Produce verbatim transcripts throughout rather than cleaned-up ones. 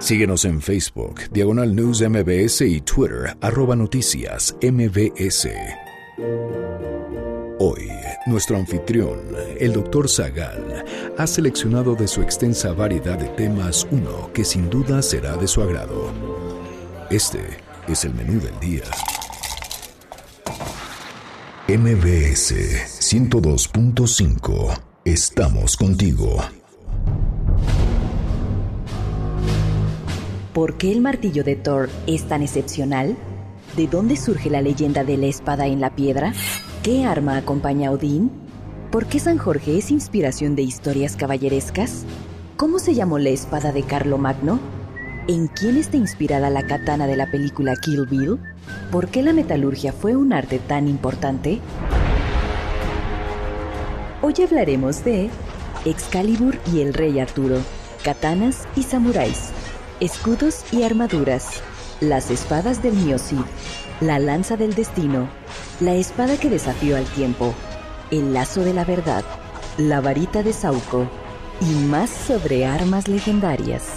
Síguenos en Facebook, Diagonal News M B S y Twitter, arroba noticias M B S. Hoy, nuestro anfitrión, el doctor Zagal, ha seleccionado de su extensa variedad de temas uno que sin duda será de su agrado. Este es el menú del día. M B S ciento dos punto cinco. Estamos contigo. ¿Por qué el martillo de Thor es tan excepcional? ¿De dónde surge la leyenda de la espada en la piedra? ¿Qué arma acompaña a Odín? ¿Por qué San Jorge es inspiración de historias caballerescas? ¿Cómo se llamó la espada de Carlomagno? ¿En quién está inspirada la katana de la película Kill Bill? ¿Por qué la metalurgia fue un arte tan importante? Hoy hablaremos de Excalibur y el Rey Arturo, katanas y samuráis, escudos y armaduras, las espadas del Miocid, la lanza del destino, la espada que desafió al tiempo, el lazo de la verdad, la varita de Sauco y más sobre armas legendarias.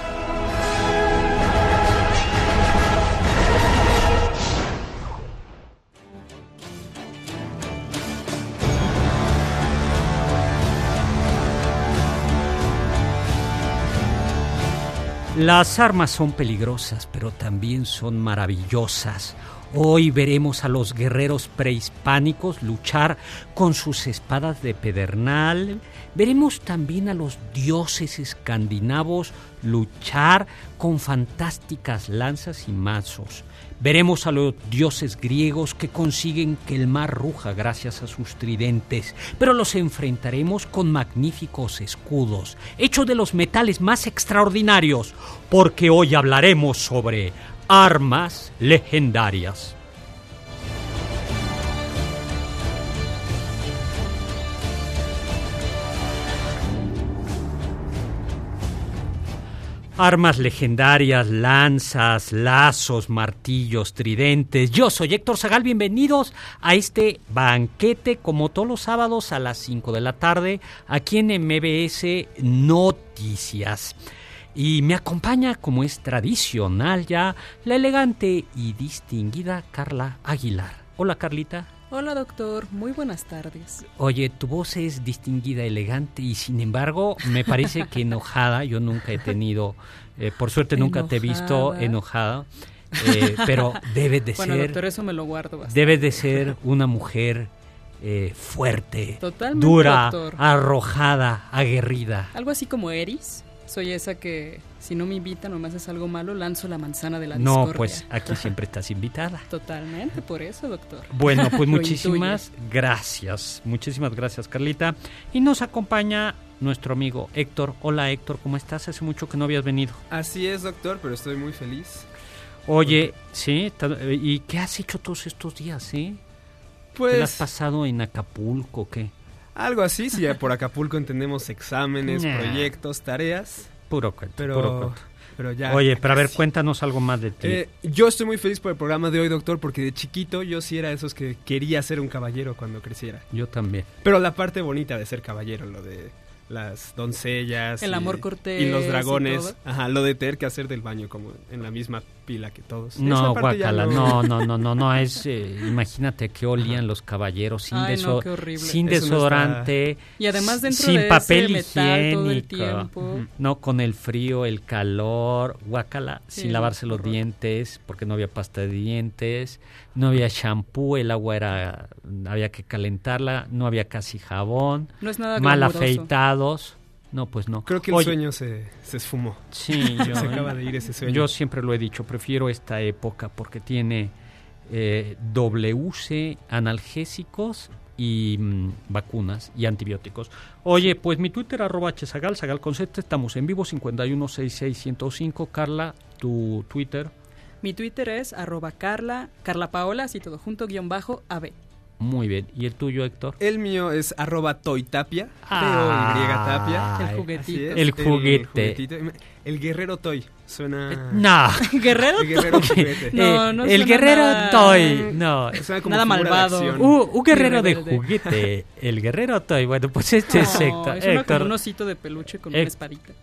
Las armas son peligrosas, pero también son maravillosas. Hoy veremos a los guerreros prehispánicos luchar con sus espadas de pedernal. Veremos también a los dioses escandinavos luchar con fantásticas lanzas y mazos. Veremos a los dioses griegos que consiguen que el mar ruja gracias a sus tridentes, pero los enfrentaremos con magníficos escudos, hechos de los metales más extraordinarios, porque hoy hablaremos sobre armas legendarias. Armas legendarias, lanzas, lazos, martillos, tridentes. Yo soy Héctor Zagal, bienvenidos a este banquete como todos los sábados a las cinco de la tarde aquí en M B S Noticias. Y me acompaña, como es tradicional ya, la elegante y distinguida Carla Aguilar. Hola, Carlita. Hola, doctor. Muy buenas tardes. Oye, tu voz es distinguida, elegante y sin embargo me parece que enojada. Yo nunca he tenido, eh, por suerte nunca enojada. Te he visto enojada, eh, pero debes de bueno, ser... Bueno, doctor, eso me lo guardo bastante. Debes de ser una mujer eh, fuerte, totalmente, dura, doctor. Arrojada, aguerrida. Algo así como Eris. Soy esa que, si no me invitan o me haces algo malo, lanzo la manzana de la no, discordia. No, pues aquí siempre estás invitada. Totalmente, por eso, doctor. Bueno, pues muchísimas gracias. Muchísimas gracias, Carlita. Y nos acompaña nuestro amigo Héctor. Hola, Héctor, ¿cómo estás? Hace mucho que no habías venido. Así es, doctor, pero estoy muy feliz. Oye, sí, ¿y qué has hecho todos estos días, eh? Pues... ¿Te lo has pasado en Acapulco o qué? Algo así, si ya por Acapulco entendemos exámenes, nah. proyectos, tareas. Puro cuento, pero, puro cuento. Pero ya. Oye, pero a ver, cuéntanos algo más de ti. Eh, yo estoy muy feliz por el programa de hoy, doctor, porque de chiquito yo sí era de esos que quería ser un caballero cuando creciera. Yo también. Pero la parte bonita de ser caballero, lo de las doncellas. El y, amor cortés. Y los dragones. Y ajá, lo de tener que hacer del baño como en la misma pila que todos. No, guácala, no... no, no, no, no, no, es, eh, imagínate que olían ajá. los caballeros sin, Ay, deso- no, sin desodorante, no y además dentro sin de papel ese metal higiénico, todo el tiempo. No, con el frío, el calor, guácala, sí, sin lavarse los horror. dientes, porque no había pasta de dientes, no había shampoo, el agua era, había que calentarla, no había casi jabón, no es nada mal glamuroso. afeitados. No, pues no. Creo que el Oye, sueño se, se esfumó. Sí, yo, se acaba de ir ese sueño. Yo siempre lo he dicho, prefiero esta época porque tiene eh, W C, analgésicos y mmm, vacunas y antibióticos. Oye, pues mi Twitter, arroba hzagal, zagal con Z, estamos en vivo, cincuenta y uno sesenta y seis ciento cinco. Carla, tu Twitter. Mi Twitter es arroba Carla, Carla Paola, así todo junto, guión bajo, A B. Muy bien. ¿Y el tuyo, Héctor? El mío es arroba toytapia, ah, T O Y Tapia. El juguetito. El juguete. El, el guerrero toy. Suena... No. ¿Guerrero, el guerrero toy? juguete. No, no el guerrero nada... toy. No. Suena como nada malvado. Uh, un guerrero de juguete. El guerrero toy. Bueno, pues este no, es Héctor. Suena Héctor. como un osito de peluche con Héctor. una espadita.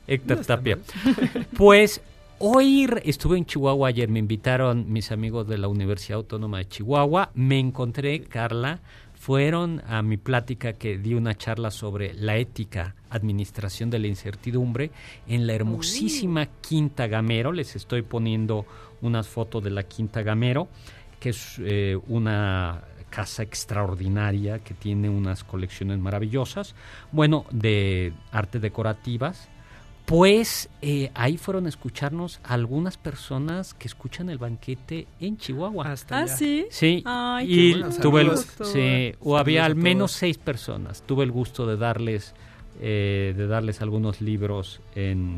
Héctor No está Tapia. mal. Pues hoy re- estuve en Chihuahua ayer, me invitaron mis amigos de la Universidad Autónoma de Chihuahua, me encontré, Carla, fueron a mi plática que di una charla sobre la ética, administración de la incertidumbre en la hermosísima Quinta Gamero. Les estoy poniendo unas fotos de la Quinta Gamero, que es eh, una casa extraordinaria que tiene unas colecciones maravillosas, bueno, de arte decorativas. Pues eh, ahí fueron a escucharnos algunas personas que escuchan el banquete en Chihuahua. Hasta Ah, allá. sí. Sí, Ay, qué y bueno, tuve el, saludos. sí, o Saludos había a al menos todos. seis personas. Tuve el gusto de darles, eh, de darles algunos libros en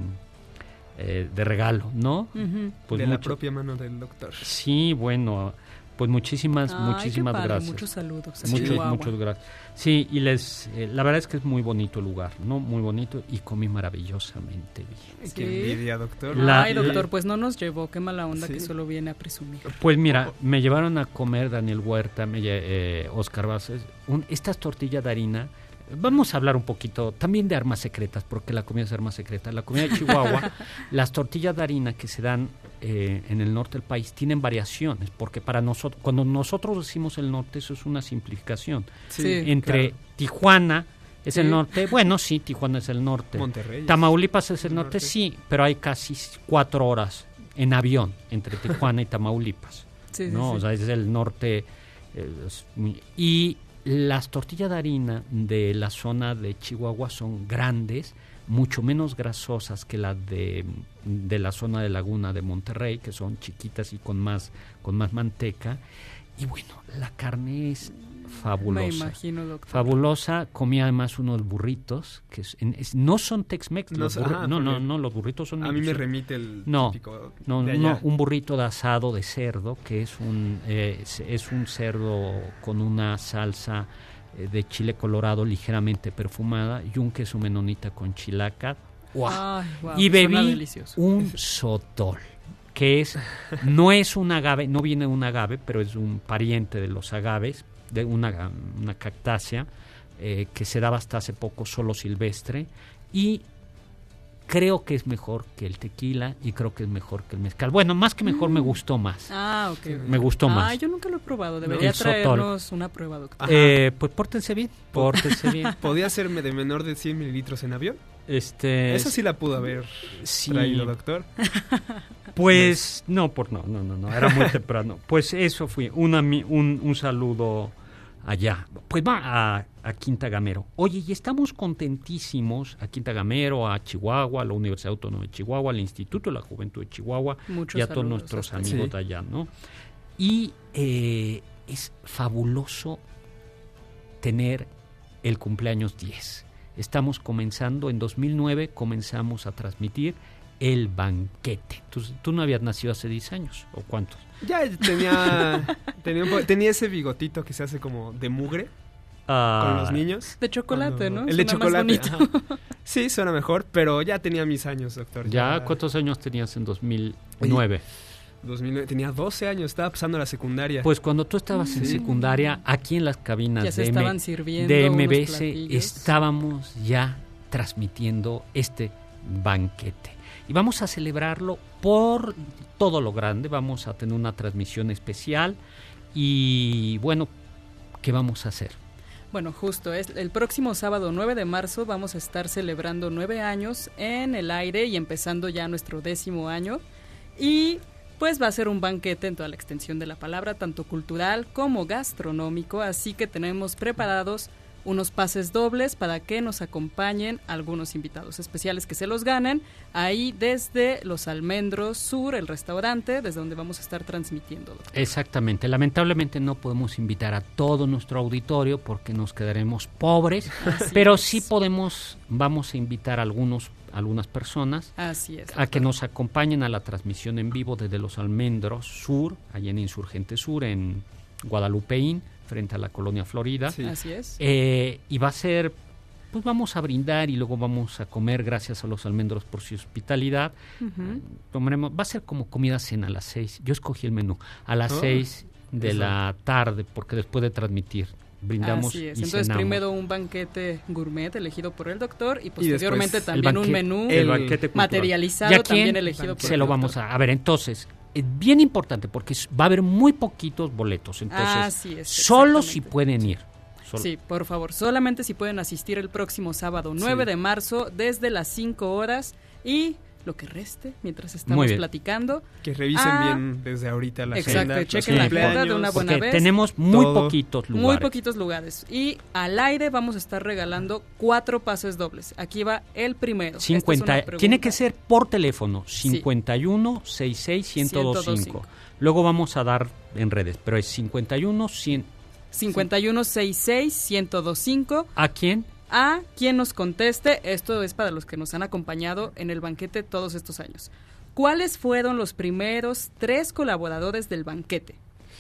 eh, de regalo, ¿no? Ujú. Pues de la mucho- propia mano del doctor. Sí, bueno, pues muchísimas, Ay, muchísimas qué padre, gracias. Muchos saludos. a Muchos, Chihuahua. muchos gracias. Sí, y les, eh, la verdad es que es muy bonito el lugar, ¿no? Muy bonito y comí maravillosamente bien. Ay, Sí. Qué envidia, doctor. La- Ay, doctor, la- pues no nos llevó. Qué mala onda Sí. que solo viene a presumir. Pues mira, me llevaron a comer Daniel Huerta, me, lle- eh, Oscar Vázquez, un, estas tortillas de harina. Vamos a hablar un poquito también de armas secretas, porque la comida es arma secreta. La comida de Chihuahua, las tortillas de harina que se dan eh, en el norte del país tienen variaciones, porque para nosotros, cuando nosotros decimos el norte, eso es una simplificación. Sí. Entre claro. Tijuana es Sí. el norte, bueno, sí, Tijuana es el norte. Monterrey. Tamaulipas es el el norte, norte. sí, pero hay casi cuatro horas en avión entre Tijuana y Tamaulipas. Sí, sí, ¿no? sí. O sea, es el norte. eh, es muy- y las tortillas de harina de la zona de Chihuahua son grandes, mucho menos grasosas que las de, de la zona de Laguna de Monterrey, que son chiquitas y con más, con más manteca. Y bueno, la carne es fabulosa. Me imagino, doctor. Fabulosa, comí además unos burritos que es- en- es- no son Tex-Mex, No los son- burri- ajá, no, no, porque no, los burritos son A mí me son- remite el No, típico no, de no, allá. un burrito de asado de cerdo, que es un eh, es, es un cerdo con una salsa eh, de chile colorado ligeramente perfumada y un queso menonita con chilaca. ¡Guau! Ay, guau, Y suena bebí delicioso. un sotol, que es, no es un agave, no viene de un agave, pero es un pariente de los agaves, de una, una cactácea, eh, que se daba hasta hace poco solo silvestre, y creo que es mejor que el tequila y creo que es mejor que el mezcal. Bueno, más que mejor me gustó más. Ah, ok. Me gustó más. Ah, yo nunca lo he probado. Debería El sotol. traernos una prueba, doctor. Ajá. Eh, pues pórtense bien, pórtense bien. ¿Podía ser de menor de cien mililitros en avión? Este, Esa sí la pudo haber sí. traído, doctor. Pues no, por no, no, no, no, era muy temprano. Pues eso fue, una, mi- un, un saludo allá. Pues va a, a Quinta Gamero. Oye, y estamos contentísimos a Quinta Gamero, a Chihuahua, a la Universidad Autónoma de Chihuahua, al Instituto de la Juventud de Chihuahua Muchos y a todos saludos nuestros hasta amigos Sí. de allá, ¿no? Y eh, es fabuloso tener el cumpleaños diez. Estamos comenzando, en dos mil nueve comenzamos a transmitir el banquete. ¿Tú, tú no habías nacido hace diez años? ¿O cuántos? Ya tenía, tenía, un po- tenía ese bigotito que se hace como de mugre con Ah, los niños. De chocolate, Cuando- ¿no? El de Suena más chocolate. bonito. ajá. Sí, suena mejor, pero ya tenía mis años, doctor. ¿Ya cuántos años tenías en dos mil nueve? dos mil nueve, tenía doce años, estaba pasando la secundaria. Pues cuando tú estabas en Sí. secundaria, aquí en las cabinas Ya se de, M- estaban sirviendo de unos M B S, platillos. estábamos ya transmitiendo este banquete. Y vamos a celebrarlo por todo lo grande. Vamos a tener una transmisión especial. Y bueno, ¿qué vamos a hacer? Bueno, justo, es el próximo sábado nueve de marzo vamos a estar celebrando nueve años en el aire y empezando ya nuestro décimo año. Y pues va a ser un banquete en toda la extensión de la palabra, tanto cultural como gastronómico, así que tenemos preparados unos pases dobles para que nos acompañen algunos invitados especiales que se los ganen ahí desde Los Almendros Sur, el restaurante, desde donde vamos a estar transmitiendo. doctor. Exactamente. Lamentablemente no podemos invitar a todo nuestro auditorio porque nos quedaremos pobres, Así pero es. sí podemos, vamos a invitar a algunos, algunas personas Así es. a que doctor. nos acompañen a la transmisión en vivo desde Los Almendros Sur, allá en Insurgente Sur, en Guadalupeín, frente a la Colonia Florida. Sí. Así es. Eh, y va a ser, pues vamos a brindar y luego vamos a comer gracias a Los Almendros por su hospitalidad. Ujú. Tomaremos, va a ser como comida cena a las seis. Yo escogí el menú a las Oh, seis de eso. la tarde, porque después de transmitir brindamos Así es. y Entonces cenamos. primero un banquete gourmet elegido por el doctor y posteriormente Y también el un banquete- menú el banquete cultural. materializado ¿Y a quién también elegido por se el lo doctor. vamos a... A ver, entonces, es bien importante porque s- va a haber muy poquitos boletos. Entonces, Así es, solo si exactamente. pueden ir. Solo- Sí, por favor, solamente si pueden asistir el próximo sábado nueve Sí. de marzo desde las cinco horas y lo que reste mientras Muy estamos bien. platicando. Que revisen Ah, bien desde ahorita la exacto, agenda. y los chequen la cumpleaños. agenda de una buena Porque vez. tenemos muy Todo. poquitos lugares. Muy poquitos lugares. Y al aire vamos a estar regalando cuatro pases dobles. Aquí va el primero. Esta es cincuenta, una pregunta. tiene que ser por teléfono, Sí. cincuenta y uno, sesenta y seis, ciento veinticinco. Luego vamos a dar en redes, pero es cincuenta y uno, cien. cincuenta y uno sesenta y seis, ciento veinticinco. ¿A quién? A quien nos conteste, esto es para los que nos han acompañado en el banquete todos estos años. ¿Cuáles fueron los primeros tres colaboradores del banquete?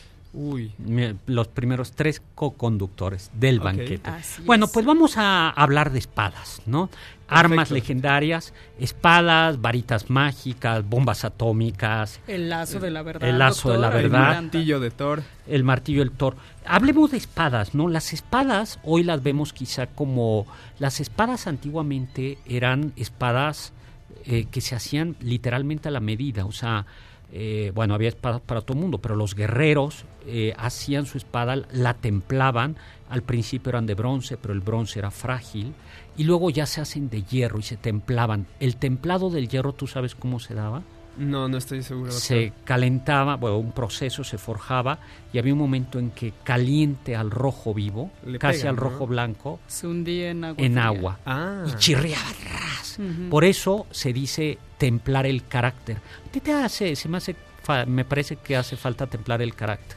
Uy. Me- Los primeros tres co-conductores del Ok. banquete. Así Bueno, es. pues vamos a hablar de espadas, ¿no? Armas legendarias, espadas, varitas mágicas, bombas atómicas, El lazo de la verdad. El lazo de la doctor, El verdad. me encanta. martillo de Thor. el martillo del Thor. Hablemos de espadas, ¿no? Las espadas hoy las vemos quizá como... Las espadas antiguamente eran espadas eh, que se hacían literalmente a la medida, o sea... Eh, bueno, había espadas para todo el mundo, pero los guerreros eh, hacían su espada, la templaban, al principio eran de bronce, pero el bronce era frágil, y luego ya se hacen de hierro y se templaban. El templado del hierro, ¿tú sabes cómo se daba? No, no estoy seguro. Se calentaba, bueno, un proceso se forjaba, y había un momento en que caliente al rojo vivo, Le casi pega, al ¿no? rojo blanco, Se hundía en agua. en fría. agua, Ah. y chirriaba ras. Ujú. Por eso se dice templar el carácter. ¿A ti te hace, se me hace, fa- me parece que hace falta templar el carácter?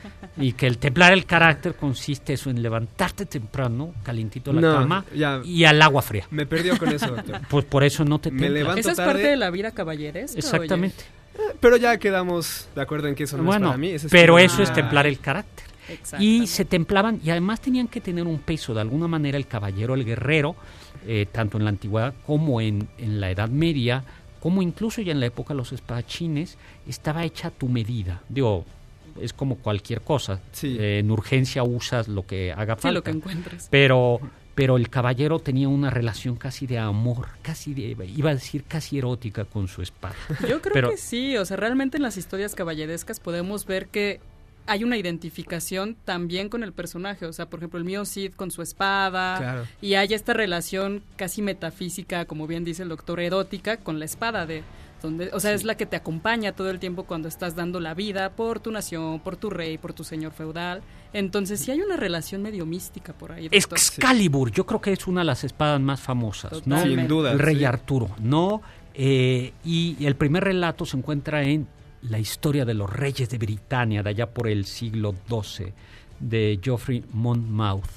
Y que el templar el carácter consiste eso en levantarte temprano, calientito en la No, cama, ya. y al agua fría. Me perdió con eso, doctor. Pues por eso no te Me templas. levanto Esa es tarde. parte de la vida caballeresca. Exactamente. Pero ya quedamos de acuerdo en que eso no Bueno, es para mí. Ese es pero para- eso es templar el carácter. oye. Y Exactamente. se templaban, y además tenían que tener un peso. De alguna manera el caballero, el guerrero, eh, tanto en la antigüedad como en, en la Edad Media, como incluso ya en la época de los espadachines, estaba hecha a tu medida. Digo, es como cualquier cosa. Sí. Eh, en urgencia usas lo que haga Sí, falta. lo que encuentres. Pero, pero el caballero tenía una relación casi de amor, casi de, iba a decir casi erótica con su espada. Yo creo Pero- que sí, o sea, realmente en las historias caballerescas podemos ver que hay una identificación también con el personaje, o sea, por ejemplo, el mío Cid con su espada, Claro. y hay esta relación casi metafísica, como bien dice el doctor, erótica con la espada de donde, o sea, es la que te acompaña todo el tiempo cuando estás dando la vida por tu nación, por tu rey, por tu señor feudal. Entonces, sí hay una relación medio mística por ahí, doctor. Excalibur, yo creo que es una de las espadas más famosas, ¿no? Totalmente. Sin duda. El rey sí. Arturo, ¿no? Eh, y el primer relato se encuentra en la historia de los reyes de Britania, de allá por el siglo doce, de Geoffrey Monmouth.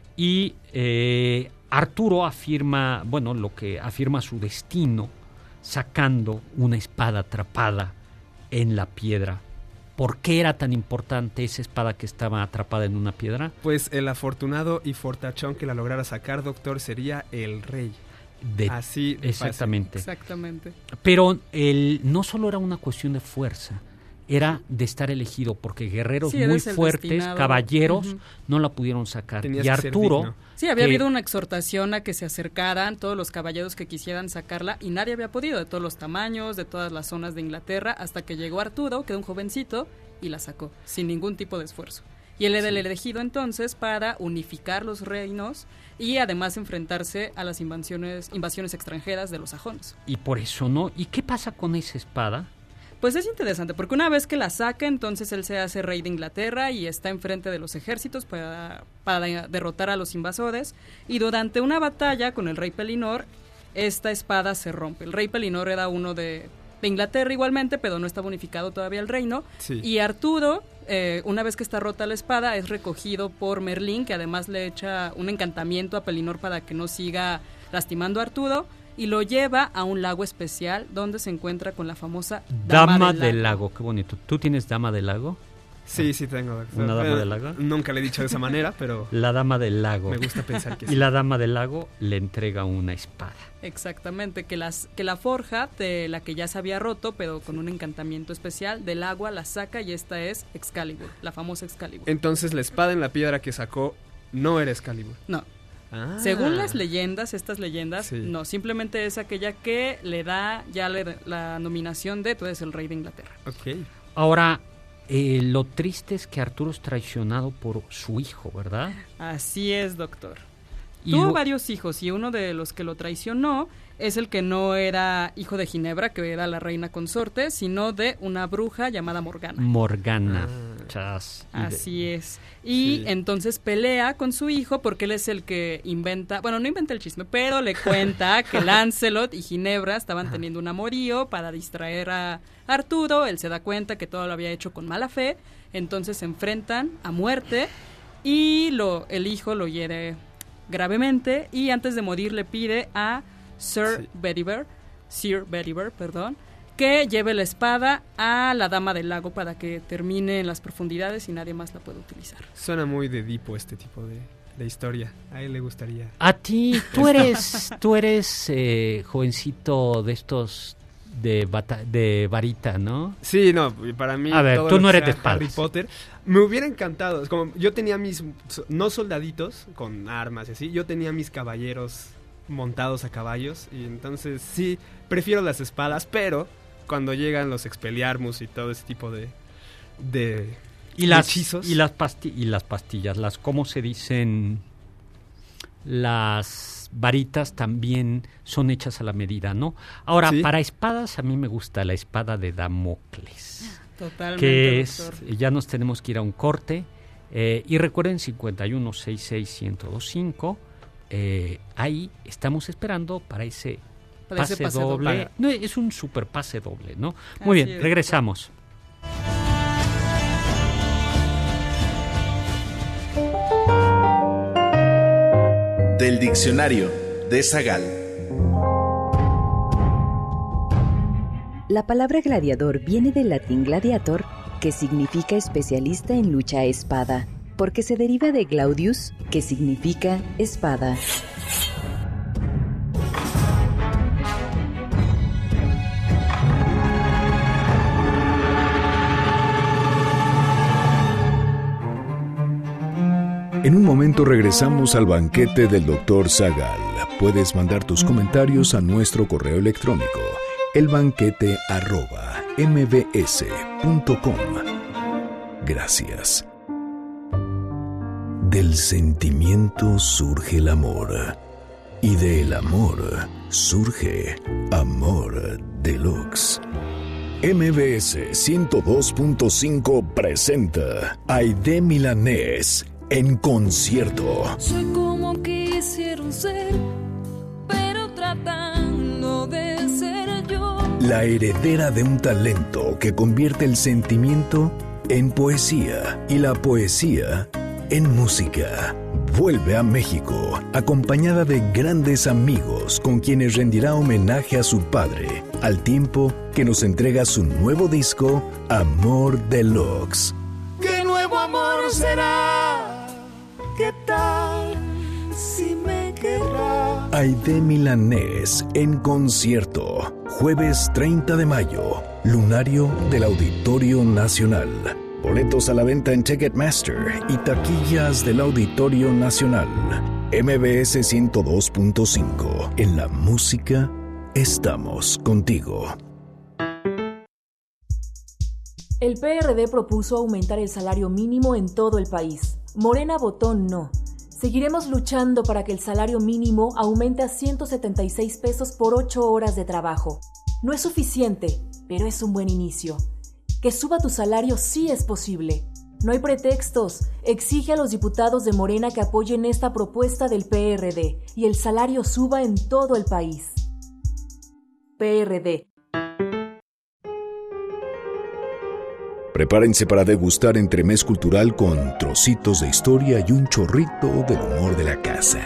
Y eh, Arturo afirma, bueno, lo que afirma su destino, sacando una espada atrapada en la piedra. ¿Por qué era tan importante esa espada que estaba atrapada en una piedra? Pues el afortunado y fortachón que la lograra sacar, doctor, sería el rey. De, Así de fácil. exactamente. Exactamente. Pero el, no solo era una cuestión de fuerza, era de estar elegido, porque guerreros Sí, muy eres el fuertes, destinado. caballeros, Ujú. no la pudieron sacar. Tenías y que ser Arturo, digno. Sí, había que- habido una exhortación a que se acercaran todos los caballeros que quisieran sacarla y nadie había podido, de todos los tamaños, de todas las zonas de Inglaterra, hasta que llegó Arturo, que era un jovencito, y la sacó, sin ningún tipo de esfuerzo. Y él era el elegido entonces para unificar los reinos y además enfrentarse a las invasiones, invasiones extranjeras de los sajones. y por eso no. ¿Y qué pasa con esa espada? Pues es interesante, porque una vez que la saca, entonces él se hace rey de Inglaterra y está enfrente de los ejércitos para, para derrotar a los invasores. Y durante una batalla con el rey Pelinor, esta espada se rompe. El rey Pelinor era uno de, de Inglaterra igualmente, pero no estaba unificado todavía el reino. Sí. Y Arturo, eh, una vez que está rota la espada, es recogido por Merlín, que además le echa un encantamiento a Pelinor para que no siga lastimando a Arturo. Y lo lleva a un lago especial donde se encuentra con la famosa Dama, Dama, del lago. Qué bonito. ¿Tú tienes Dama del Lago? Sí, sí tengo, doctor. ¿Una dama Eh, del lago? Nunca le he dicho de esa manera, pero La Dama del Lago. me gusta pensar que Y sí. la Dama del Lago le entrega una espada. Exactamente, que, las, que la forja de la que ya se había roto, pero con un encantamiento especial, del agua la saca y esta es Excalibur, la famosa Excalibur. Entonces la espada en la piedra que sacó no era Excalibur. No. Ah. Según las leyendas, estas leyendas, Sí. no, simplemente es aquella que le da ya le- la nominación de tú eres el rey de Inglaterra. Ok. Ahora, eh, lo triste es que Arturo es traicionado por su hijo, ¿verdad? Así es, doctor. Y Tuvo lo- varios hijos y uno de los que lo traicionó es el que no era hijo de Ginebra, que era la reina consorte, sino de una bruja llamada Morgana. Morgana. Ah. Chas. Y de- Así es. Y Sí. entonces pelea con su hijo porque él es el que inventa, bueno, no inventa el chisme, pero le cuenta que Lancelot y Ginebra estaban teniendo un amorío para distraer a Arturo. Él se da cuenta que todo lo había hecho con mala fe, entonces se enfrentan a muerte y lo, el hijo lo hiere gravemente y antes de morir le pide a Sir Sí. Bedivere, Sir Bedivere, perdón, que lleve la espada a la Dama del Lago para que termine en las profundidades y nadie más la pueda utilizar. Suena muy de Edipo este tipo de, de historia. A él le gustaría. A ti, tú eres, tú eres eh, jovencito de estos de, bata- de varita, ¿no? Sí, no, para mí... A ver, todo tú lo no que eres de sea Harry espadas. Potter. Me hubiera encantado. Es como, yo tenía mis... No soldaditos con armas y así. Yo tenía mis caballeros montados a caballos. Y entonces sí, prefiero las espadas, pero cuando llegan los Expelliarmus y todo ese tipo de... de Y las, hechizos. y las pasti- y las pastillas, las, ¿cómo se dicen? Las varitas también son hechas a la medida, ¿no? Ahora, Sí. para espadas, a mí me gusta la espada de Damocles, Totalmente, que es, doctor. ya nos tenemos que ir a un corte, eh, y recuerden cincuenta y uno sesenta y seis ciento veinticinco, eh, ahí estamos esperando para ese Para ese pase, pase doble. doble. No, es un super pase doble, ¿no? Muy Así bien, es, regresamos. Del diccionario de Zagal. La palabra gladiador viene del latín gladiator, que significa especialista en lucha a espada, porque se deriva de gladius, que significa espada. En un momento regresamos al banquete del doctor Zagal. Puedes mandar tus comentarios a nuestro correo electrónico, elbanquete arroba mbs punto com. Gracias. Del sentimiento surge el amor, y del amor surge Amor Deluxe. M B S ciento dos punto cinco presenta Aide Milanés en concierto. Soy como quisieron ser, pero tratando de ser yo. La heredera de un talento que convierte el sentimiento en poesía y la poesía en música. Vuelve a México acompañada de grandes amigos con quienes rendirá homenaje a su padre, al tiempo que nos entrega su nuevo disco Amor Deluxe. ¿Qué nuevo amor será? ¿Qué tal si me querrá? Aide Milanés en concierto, jueves treinta de mayo, lunario del Auditorio Nacional. Boletos a la venta en Ticketmaster y taquillas del Auditorio Nacional. M B S ciento dos punto cinco. En la música estamos contigo. El P R D propuso aumentar el salario mínimo en todo el país. Morena votó no. Seguiremos luchando para que el salario mínimo aumente a ciento setenta y seis pesos por ocho horas de trabajo. No es suficiente, pero es un buen inicio. Que suba tu salario sí es posible. No hay pretextos. Exige a los diputados de Morena que apoyen esta propuesta del P R D y el salario suba en todo el país. P R D. Prepárense para degustar entremés cultural con trocitos de historia y un chorrito del humor de la casa.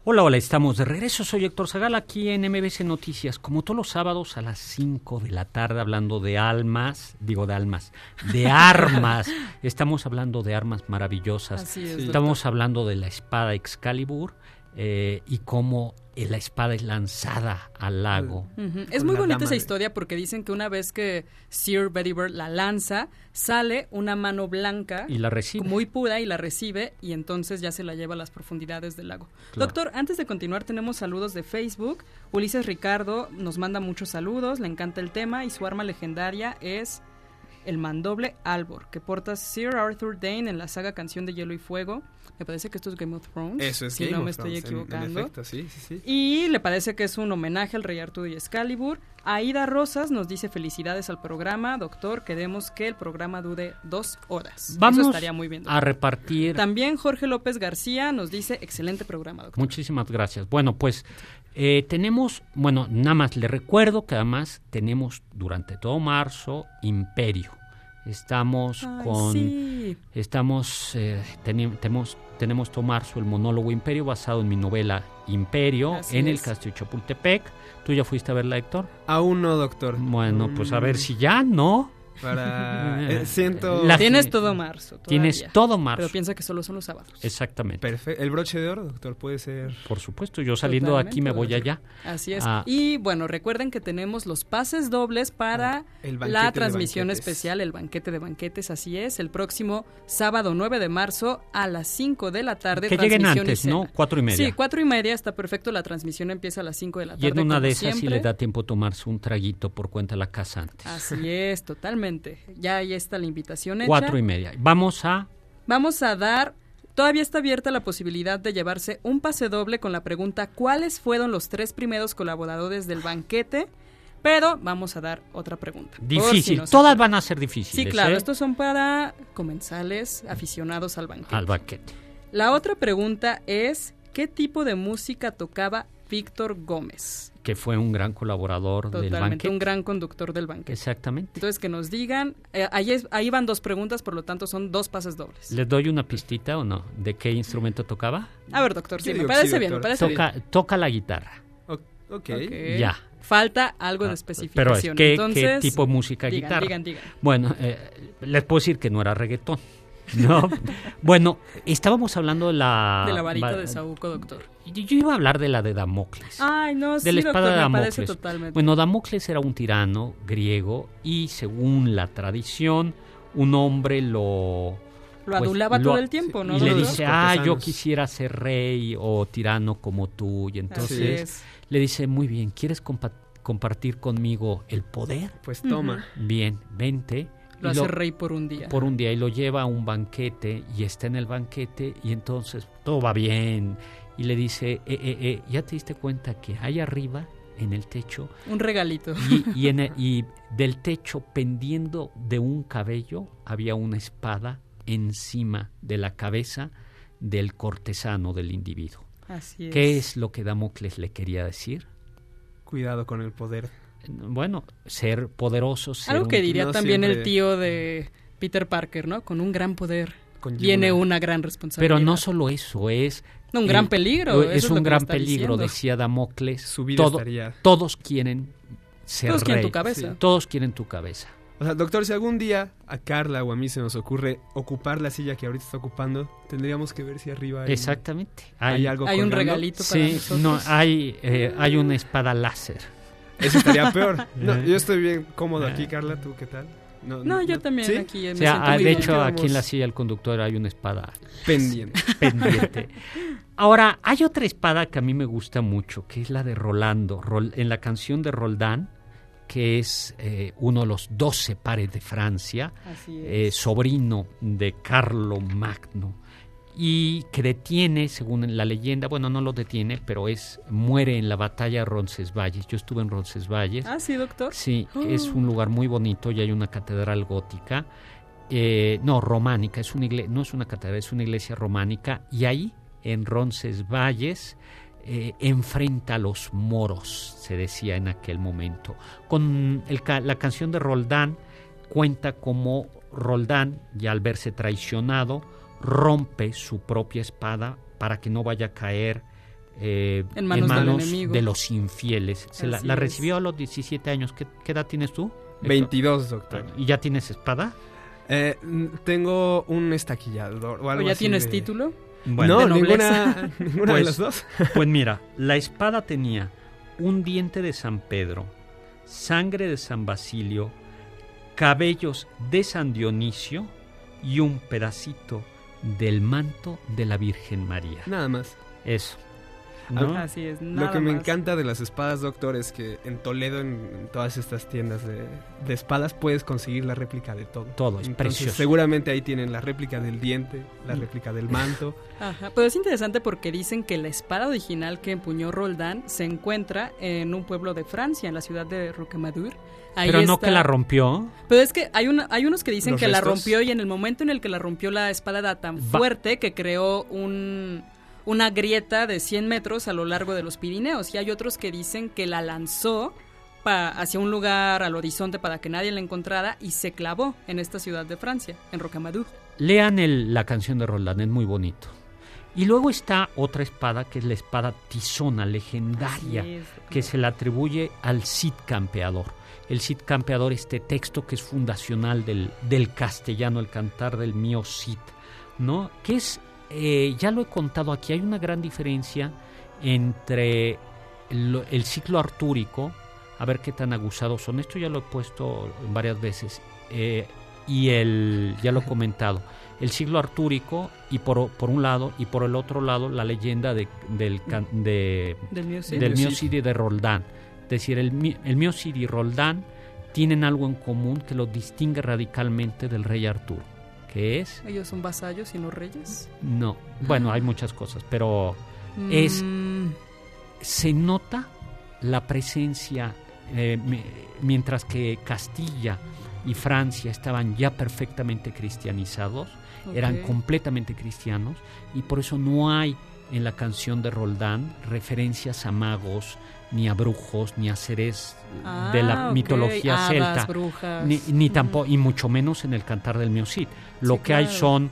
Hola, hola, estamos de regreso. Soy Héctor Zagal aquí en M B C Noticias, como todos los sábados a las cinco de la tarde, hablando de almas, digo de almas, de armas. Estamos hablando de armas maravillosas. Así es, Estamos doctor. hablando de la espada Excalibur eh, y cómo eh, la espada es lanzada al lago. Uh-huh. Es Con muy la bonita dama esa de- historia porque dicen que una vez que Sir Bedivere la lanza, sale una mano blanca Y la recibe. muy pura y la recibe y entonces ya se la lleva a las profundidades del lago. Claro. Doctor, antes de continuar tenemos saludos de Facebook. Ulises Ricardo nos manda muchos saludos, le encanta el tema y su arma legendaria es el mandoble Albor, que porta Sir Arthur Dane en la saga Canción de Hielo y Fuego. Me parece que esto es Game of Thrones. Eso es si Game no of me estoy Thrones, en- equivocando. En, efecto, sí, sí, sí. Y le parece que es un homenaje al Rey Arturo y Excalibur. Aida Rosas nos dice felicidades al programa, doctor. Queremos que el programa dure dos horas. Vamos Eso estaría muy bien, doctor. a repartir. También Jorge López García nos dice excelente programa, doctor. Muchísimas gracias. Bueno, pues eh, tenemos, bueno, nada más le recuerdo que además tenemos durante todo marzo Imperio. Estamos Ay, con, sí. estamos, eh, teni- tenemos, tenemos todo marzo el monólogo Imperio basado en mi novela Imperio Así en el es. Castillo de Chapultepec. ¿Tú ya fuiste a verla, Héctor? Aún no, doctor. Bueno, pues a ver Mm, si ya, ¿no? Para... eh, siento... La- Tienes todo marzo. Tienes todavía. todo marzo. Pero piensa que solo son los sábados. Exactamente. Perfecto. El broche de oro, doctor, puede ser... Por supuesto, yo saliendo de aquí me voy Totalmente, allá. Así es. Ah. Y bueno, recuerden que tenemos los pases dobles para El banquete la de transmisión banquetes. especial, el banquete de banquetes, así es, el próximo sábado nueve de marzo a las cinco de la tarde. Que lleguen transmisión y antes, ¿no? cena. Cuatro y media. Sí, cuatro y media está perfecto, la transmisión empieza a las cinco de la tarde. Y en una como de esas sí siempre. le da tiempo tomarse un traguito por cuenta de la casa antes. Así es, totalmente. Ya ahí está la invitación hecha. Cuatro y media. Vamos a... Vamos a dar, todavía está abierta la posibilidad de llevarse un pase doble con la pregunta ¿cuáles fueron los tres primeros colaboradores del banquete? Pero vamos a dar otra pregunta. por si Difícil. no se Todas acuerdan. van a ser difíciles. Sí, claro, ¿eh? estos son para comensales aficionados al banquete. Al banquete. La otra pregunta es ¿qué tipo de música tocaba Víctor Gómez? Que fue un gran colaborador del Totalmente, banquete. un gran conductor del banquete. Exactamente. Entonces que nos digan, eh, ahí, es- ahí van dos preguntas, por lo tanto son dos pases dobles. ¿Les doy una pistita o no? ¿De qué instrumento tocaba? A ver, doctor, sí, Yo me digo que parece sí, bien, me doctor. parece Toca, toca la guitarra. O- ok. bien. Ok. Ya. Falta algo de Ah, especificación. Pero es que, ¿qué Entonces, tipo de música digan, guitarra? digan, digan. Bueno, eh, les puedo decir que no era reggaetón. ¿No? Bueno, estábamos hablando de la... De la varita va- de Saúco, doctor. Yo, yo iba a hablar de la de Damocles. Ay, no, sí, de la espada doctor, de me parece Damocles. totalmente. Bueno, Damocles era un tirano griego y según la tradición, un hombre lo... lo pues, adulaba lo- todo el tiempo, ¿no? y le Uno de doctor? dice, los ah, yo cortesanos. quisiera ser rey o tirano como tú. Y Así entonces es. le dice, muy bien, ¿quieres compa- compartir conmigo el poder? Pues toma. Bien, vente. Lo Y hace rey por un día. por un día y lo lleva a un banquete y está en el banquete y entonces todo va bien y le dice, eh, eh, eh, ¿ya te diste cuenta que hay arriba en el techo Un regalito. y, y, en el- y del techo pendiendo de un cabello había una espada encima de la cabeza del cortesano del individuo? Así es. ¿Qué es lo que Damocles le quería decir? Cuidado con el poder. Bueno, ser poderoso, ser Algo que un- diría no también el siempre- tío de Peter Parker, ¿no? Con un gran poder Conlleva viene una- una gran responsabilidad. Pero no solo eso, es... No, un gran eh, peligro. eso Es lo un que gran me está peligro, diciendo. decía Damocles. Su vida Todo- estaría... Todos quieren ser Todos quieren rey. tu cabeza. Sí. Todos quieren tu cabeza. O sea, doctor, si algún día a Carla o a mí se nos ocurre ocupar la silla que ahorita está ocupando, tendríamos que ver si arriba hay, Exactamente. hay algo Hay un colgando. regalito para Sí, nosotros. no, hay, eh, hay una espada láser. Eso estaría peor. No, yo estoy bien cómodo aquí, Carla. ¿Tú qué tal? No, yo también ¿Sí? aquí me O sea, siento ah, muy de bien. hecho, aquí en la Vamos. silla del conductor hay una espada Pendiente. pendiente. Ahora, hay otra espada que a mí me gusta mucho, que es la de Rolando. Rol- en la canción de Roldán, que es eh, uno de los doce pares de Francia, Así es. eh, sobrino de Carlo Magno, y que detiene, según la leyenda, bueno, no lo detiene, pero es muere en la batalla de Roncesvalles. Yo estuve en Roncesvalles. Ah, sí, doctor. Sí, Oh. es un lugar muy bonito y hay una catedral gótica, eh, no, románica, es una igle- no es una catedral, es una iglesia románica, y ahí, en Roncesvalles, eh, enfrenta a los moros, se decía en aquel momento. Con el ca- la canción de Roldán cuenta cómo Roldán, ya al verse traicionado, rompe su propia espada para que no vaya a caer eh, en manos, en manos del enemigo. de los infieles. Se la, la recibió a los diecisiete años. ¿Qué, qué edad tienes tú? veintidós, doctor. ¿Y ya tienes espada? Eh, tengo un estaquillador o algo ¿O ya así tienes de... título? Bueno, no, ninguna, ninguna pues, de las dos. Pues mira, la espada tenía un diente de San Pedro, sangre de San Basilio, cabellos de San Dionisio y un pedacito del manto de la Virgen María. Nada más. Eso. ¿no? Así es, nada Lo que me más. encanta de las espadas, doctor, es que en Toledo, en, en todas estas tiendas de, de espadas, puedes conseguir la réplica de todo. Todo, es Entonces, precioso. seguramente ahí tienen la réplica del diente, la réplica del manto. Ajá, pero es interesante porque dicen que la espada original que empuñó Roldán se encuentra en un pueblo de Francia, en la ciudad de Rocamadour. Ahí Pero no está... que la rompió. Pero es que hay, una, hay unos que dicen ¿Los que la restos? rompió y en el momento en el que la rompió la espada era tan Va- fuerte que creó un, una grieta de cien metros a lo largo de los Pirineos. Y hay otros que dicen que la lanzó pa- hacia un lugar al horizonte para que nadie la encontrara y se clavó en esta ciudad de Francia, en Rocamadour. Lean el- la canción de Roldán, es muy bonito. Y luego está otra espada, que es la espada tizona, legendaria, Así es. que se le atribuye al Cid Campeador. El Cid Campeador, este texto que es fundacional del, del castellano, el cantar del mío Cid, ¿no? Que es, eh, ya lo he contado aquí, hay una gran diferencia entre el, el ciclo artúrico, a ver qué tan aguzados son, esto ya lo he puesto varias veces, eh, y el, ya lo he comentado, el siglo artúrico y por, por un lado, y por el otro lado la leyenda de, del, can- de, Del mío Cid. del Mío mío Cid y de Roldán. Es decir, el, mi- el mío Cid y Roldán tienen algo en común que los distingue radicalmente del rey Arturo, que es, ¿Ellos son vasallos y no reyes? no, bueno, hay muchas cosas, pero es, Mm, se nota la presencia, eh, me- mientras que Castilla y Francia estaban ya perfectamente cristianizados, eran ok. completamente cristianos, y por eso no hay en la canción de Roldán referencias a magos, ni a brujos, ni a seres Ah, de la ok. mitología Hadas, celta, brujas. ni, ni Ujú. tampoco, y mucho menos en el cantar del mío Cid. Lo Sí, que hay claro. son,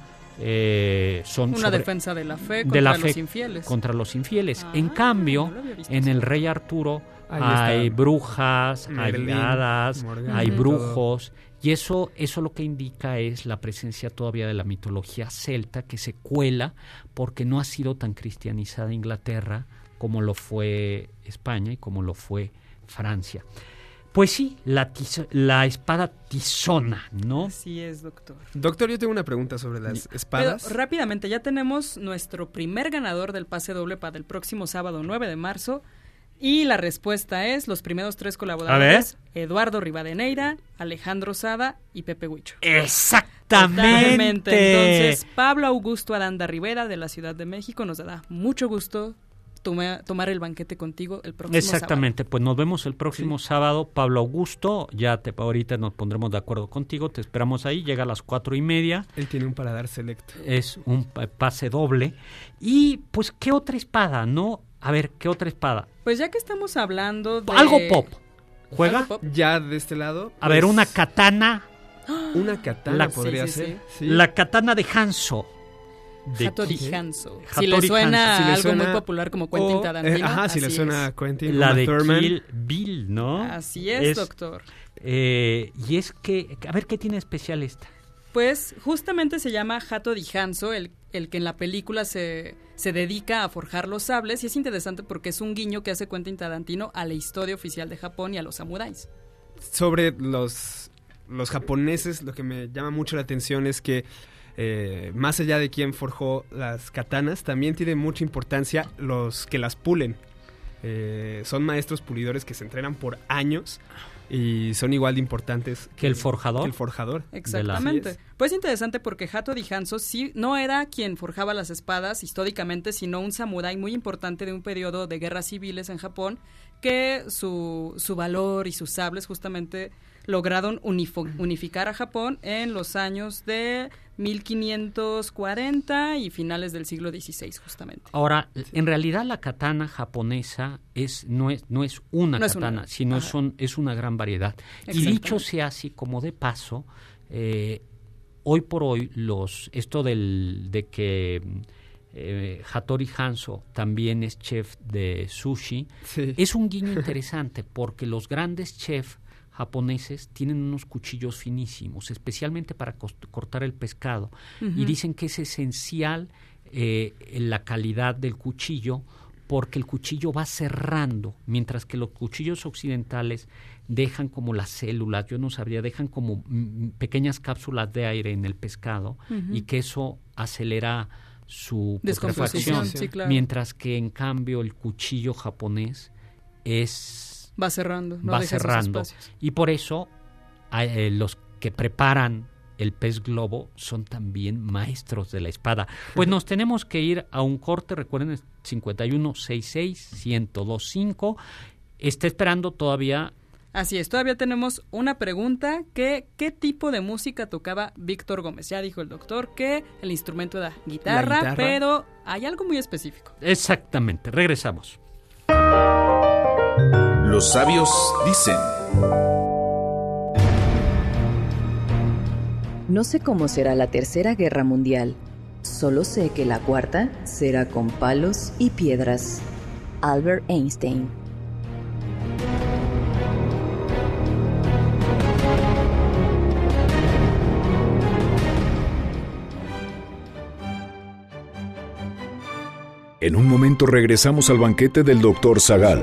eh, son Una sobre- defensa de la fe de contra la los fe infieles. contra los infieles. Ah, En cambio, no lo había visto en así. el rey Arturo Ahí hay está. brujas, hay Merlín, hadas, Morgana, hay Ujú. brujos, y eso, eso lo que indica es la presencia todavía de la mitología celta que se cuela porque no ha sido tan cristianizada Inglaterra como lo fue España y como lo fue Francia. Pues sí, la, tizo- la espada tizona, ¿no? Así es, doctor. Doctor, yo tengo una pregunta sobre las Pero espadas. rápidamente, ya tenemos nuestro primer ganador del pase doble para el próximo sábado nueve de marzo. Y la respuesta es los primeros tres colaboradores: Eduardo Rivadeneira, Alejandro Sada y Pepe Huicho. Exactamente. Entonces, Pablo Augusto Aranda Rivera, de la Ciudad de México, nos dará mucho gusto toma- tomar el banquete contigo el próximo Exactamente, pues nos vemos el próximo Sí. sábado. Pablo Augusto, ya te, ahorita nos pondremos de acuerdo contigo, te esperamos ahí, llega a las cuatro y media, Él tiene un paladar selecto. es un pa- pase doble. Y pues, ¿qué otra espada, no? A ver, ¿qué otra espada? sábado. Pues ya que estamos hablando de... Algo pop. ¿Juega? ¿Algo pop? Ya de este lado. A ver, pues, una katana, Una katana La- podría sí, sí, ser. sí. la katana de Hanzo. De Hattori Ki- Hanzo. Hattori Si le suena Hanzo. Si le algo suena- muy popular como Quentin o, Tarantino. eh, ajá, si le así suena es. a Quentin. La Uma de Thurman. Kill Bill, ¿no? Así es, doctor. eh, y es que, a ver, ¿qué tiene especial esta? Pues justamente se llama Hattori Hanzo, el, el que en la película se, se dedica a forjar los sables, y es interesante porque es un guiño que hace Quentin Tarantino a la historia oficial de Japón y a los samuráis. Sobre los, los japoneses, lo que me llama mucho la atención es que eh, más allá de quién forjó las katanas, también tiene mucha importancia los que las pulen. Eh, son maestros pulidores que se entrenan por años y son igual de importantes ¿Que el forjador? que el forjador. Exactamente. Así es. Pues interesante porque Hattori Hanzo sí no era quien forjaba las espadas históricamente, sino un samurái muy importante de un periodo de guerras civiles en Japón, que su, su valor y sus sables justamente lograron unifo- unificar a Japón en los años de mil quinientos cuarenta y finales del siglo dieciséis justamente. Ahora, en realidad la katana japonesa es no es no es una No es katana, una, sino ajá. son es una gran variedad. Y Exactamente. dicho sea así como de paso, eh, hoy por hoy los esto del de que eh, Hattori Hanzo también es chef de sushi. Sí. Es un guiño interesante porque los grandes chefs japoneses tienen unos cuchillos finísimos, especialmente para cost- cortar el pescado. Uh-huh. Y dicen que es esencial eh, la calidad del cuchillo porque el cuchillo va cerrando, mientras que los cuchillos occidentales dejan como las células, yo no sabría, dejan como m- pequeñas cápsulas de aire en el pescado uh-huh. y que eso acelera su putrefacción, sí, claro. Mientras que en cambio el cuchillo japonés es va cerrando, no va deja cerrando esos espacios. Y por eso eh, los que preparan el pez globo son también maestros de la espada. Pues nos tenemos que ir a un corte, recuerden, cincuenta y uno sesenta y seis, ciento dos cinco. Está esperando todavía. Así es, todavía tenemos una pregunta, que ¿qué tipo de música tocaba Víctor Gómez? Ya dijo el doctor que el instrumento era guitarra, guitarra, pero hay algo muy específico. Exactamente, regresamos. Los sabios dicen. No sé cómo será la tercera guerra mundial, solo sé que la cuarta será con palos y piedras. Albert Einstein. En un momento regresamos al banquete del doctor Zagal.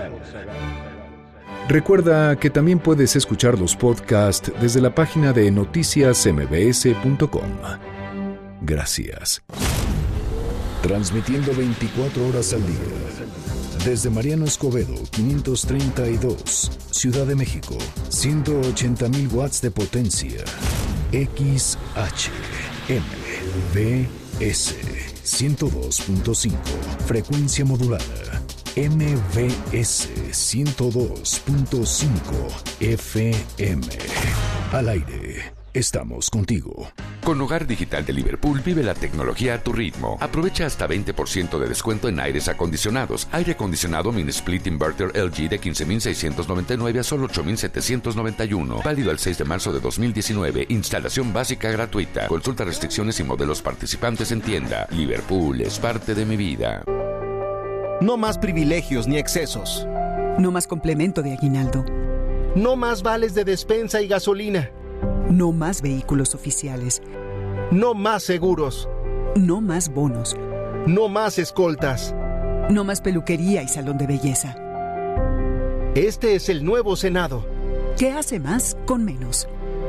Recuerda que también puedes escuchar los podcasts desde la página de noticias eme be ese punto com. Gracias. Transmitiendo veinticuatro horas al día. Desde Mariano Escobedo, quinientos treinta y dos, Ciudad de México, ciento ochenta mil watts de potencia. X H M B S ciento dos punto cinco, frecuencia modulada. M B S ciento dos punto cinco F M. Al aire, estamos contigo. Con Hogar Digital de Liverpool vive la tecnología a tu ritmo. Aprovecha hasta veinte por ciento de descuento en aires acondicionados. Aire acondicionado mini split inverter L G de quince mil seiscientos noventa y nueve a solo ocho mil setecientos noventa y uno. Válido el seis de marzo de dos mil diecinueve. Instalación básica gratuita. Consulta restricciones y modelos participantes en tienda. Liverpool es parte de mi vida. No más privilegios ni excesos. No más complemento de aguinaldo. No más vales de despensa y gasolina. No más vehículos oficiales. No más seguros. No más bonos. No más escoltas. No más peluquería y salón de belleza. Este es el nuevo Senado. ¿Qué hace más con menos?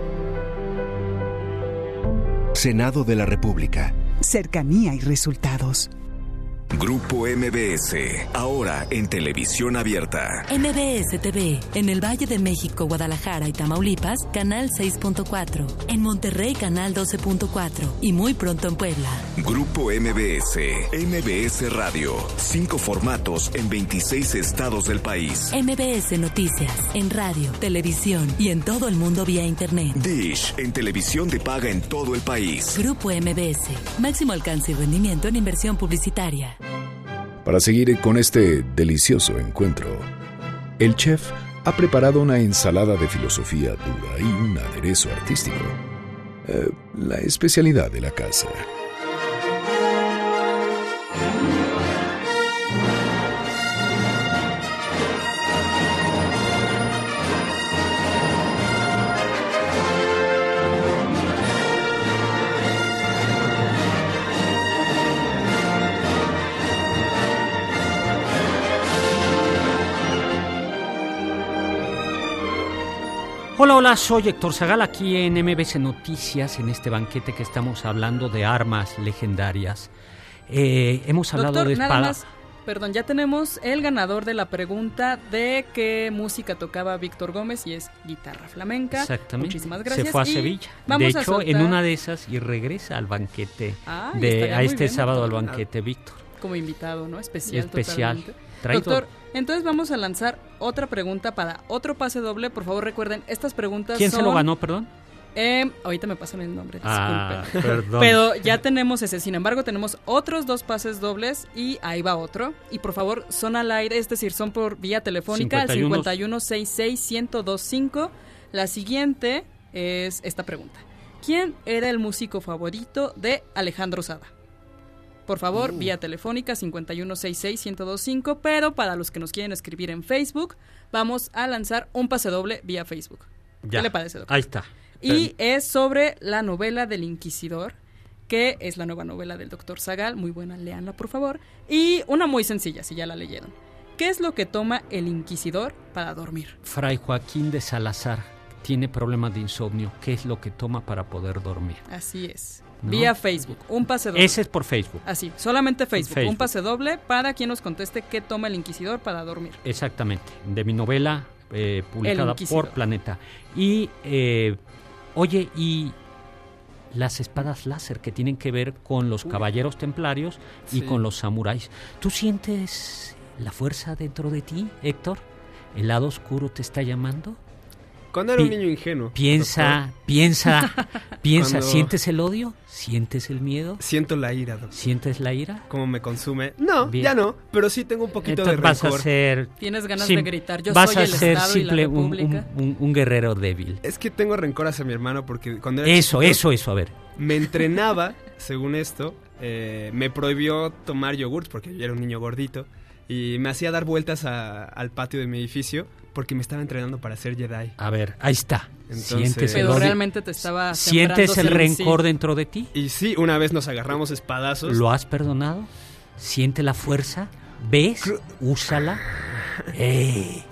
Senado de la República. Cercanía y resultados. Grupo eme be ese, ahora en televisión abierta. eme be ese T V, en el Valle de México, Guadalajara y Tamaulipas, canal seis punto cuatro. En Monterrey, canal doce punto cuatro. Y muy pronto en Puebla. Grupo eme be ese, eme be ese Radio. Cinco formatos en veintiséis estados del país. eme be ese Noticias, en radio, televisión y en todo el mundo vía internet. Dish, en televisión de paga en todo el país. Grupo eme be ese, máximo alcance y rendimiento en inversión publicitaria. Para seguir con este delicioso encuentro, el chef ha preparado una ensalada de filosofía dura y un aderezo artístico. Eh, la especialidad de la casa. Hola, hola, soy Héctor Zagal aquí en eme be ese Noticias, en este banquete que estamos hablando de armas legendarias. Eh, hemos hablado Doctor, de nada espada. más, perdón, ya tenemos el ganador de la pregunta de qué música tocaba Víctor Gómez y es guitarra flamenca. Exactamente. Muchísimas gracias. Se fue a y Sevilla. Vamos de hecho, a en una de esas y regresa al banquete, ah, de, a este bien, sábado doctor. al banquete Víctor. Como invitado, ¿no? Especial. Especial. Totalmente. Traído. Doctor, entonces vamos a lanzar otra pregunta para otro pase doble. Por favor, recuerden, estas preguntas ¿Quién son... se lo ganó, perdón? Eh, ahorita me pasan el nombre, disculpen. Ah, perdón. Pero ya tenemos ese. Sin embargo, tenemos otros dos pases dobles y ahí va otro. Y por favor, son al aire, es decir, son por vía telefónica al cincuenta y uno sesenta y seis, ciento veinticinco. La siguiente es esta pregunta. ¿Quién era el músico favorito de Alejandro Sada? por favor, uh. vía telefónica cincuenta y uno sesenta y seis, ciento veinticinco, pero para los que nos quieren escribir en Facebook, vamos a lanzar un pase doble vía Facebook. Ya. ¿Qué le parece, doctor? Ahí está. Y es sobre la novela del Inquisidor, que es la nueva novela del doctor Zagal, muy buena, léanla por favor, y una muy sencilla, si ya la leyeron. ¿Qué es lo que toma el Inquisidor para dormir? Fray Joaquín de Salazar tiene problemas de insomnio. ¿Qué es lo que toma para poder dormir? Así es. ¿No? Vía Facebook, un pase doble. Ese es por Facebook. Así, solamente Facebook, Facebook, un pase doble para quien nos conteste qué toma el Inquisidor para dormir. Exactamente, de mi novela eh, publicada por Planeta. Y, eh, oye, y las espadas láser que tienen que ver con los Uy. caballeros templarios y sí. con los samuráis. ¿Tú sientes la fuerza dentro de ti, Héctor? ¿El lado oscuro te está llamando? Cuando era Pi- un niño ingenuo. Piensa, doctor. piensa, piensa. Cuando... ¿Sientes el odio? ¿Sientes el miedo? Siento la ira, doctor. ¿Sientes la ira? ¿Cómo me consume? No, Bien. ya no, pero sí tengo un poquito Entonces de vas rencor. A ser, Tienes ganas sim, de gritar, yo vas soy a el ser Estado simple y la República. Un, un, un guerrero débil. Es que tengo rencor hacia mi hermano porque cuando era Eso, chiquito, eso, eso, a ver. Me entrenaba, según esto, eh, me prohibió tomar yogurts porque yo era un niño gordito y me hacía dar vueltas a, al patio de mi edificio porque me estaba entrenando para ser Jedi. A ver, ahí está. Entonces, ¿Sientes pero el realmente te estaba ¿Sientes el rencor sí. dentro de ti? Y sí, una vez nos agarramos espadazos. ¿Lo has perdonado? ¿Siente la fuerza? ¿Ves? Úsala. ¡Eh!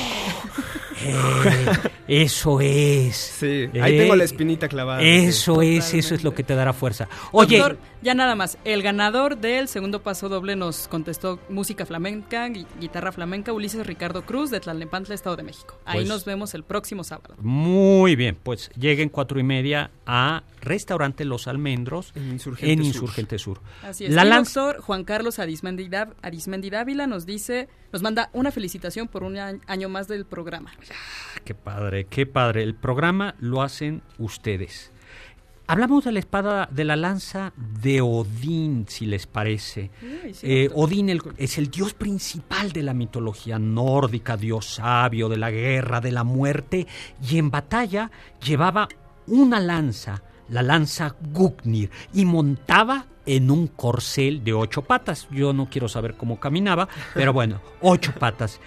Eh, eso es. Sí, ahí eh, tengo la espinita clavada. Eso es, Totalmente. eso es lo que te dará fuerza. Oye, doctor, ya nada más, el ganador del segundo paso doble nos contestó música flamenca, guitarra flamenca, Ulises Ricardo Cruz de Tlalnepantla, Estado de México. Ahí pues, nos vemos el próximo sábado. Muy bien, pues lleguen cuatro y media a Restaurante Los Almendros en Insurgente, en Sur. Insurgente Sur. Así es. La el lanz... doctor Juan Carlos Arismendi, Dav- Arismendi Dávila nos dice, nos manda una felicitación por un año más del programa. Qué padre, qué padre. El programa lo hacen ustedes. Hablamos de la espada, de la lanza de Odín, si les parece. Uy, sí, eh, Odín el, es el dios principal de la mitología nórdica, dios sabio de la guerra, de la muerte, y en batalla llevaba una lanza, la lanza Gungnir, y montaba en un corcel de ocho patas. Yo no quiero saber cómo caminaba, pero bueno, ocho patas.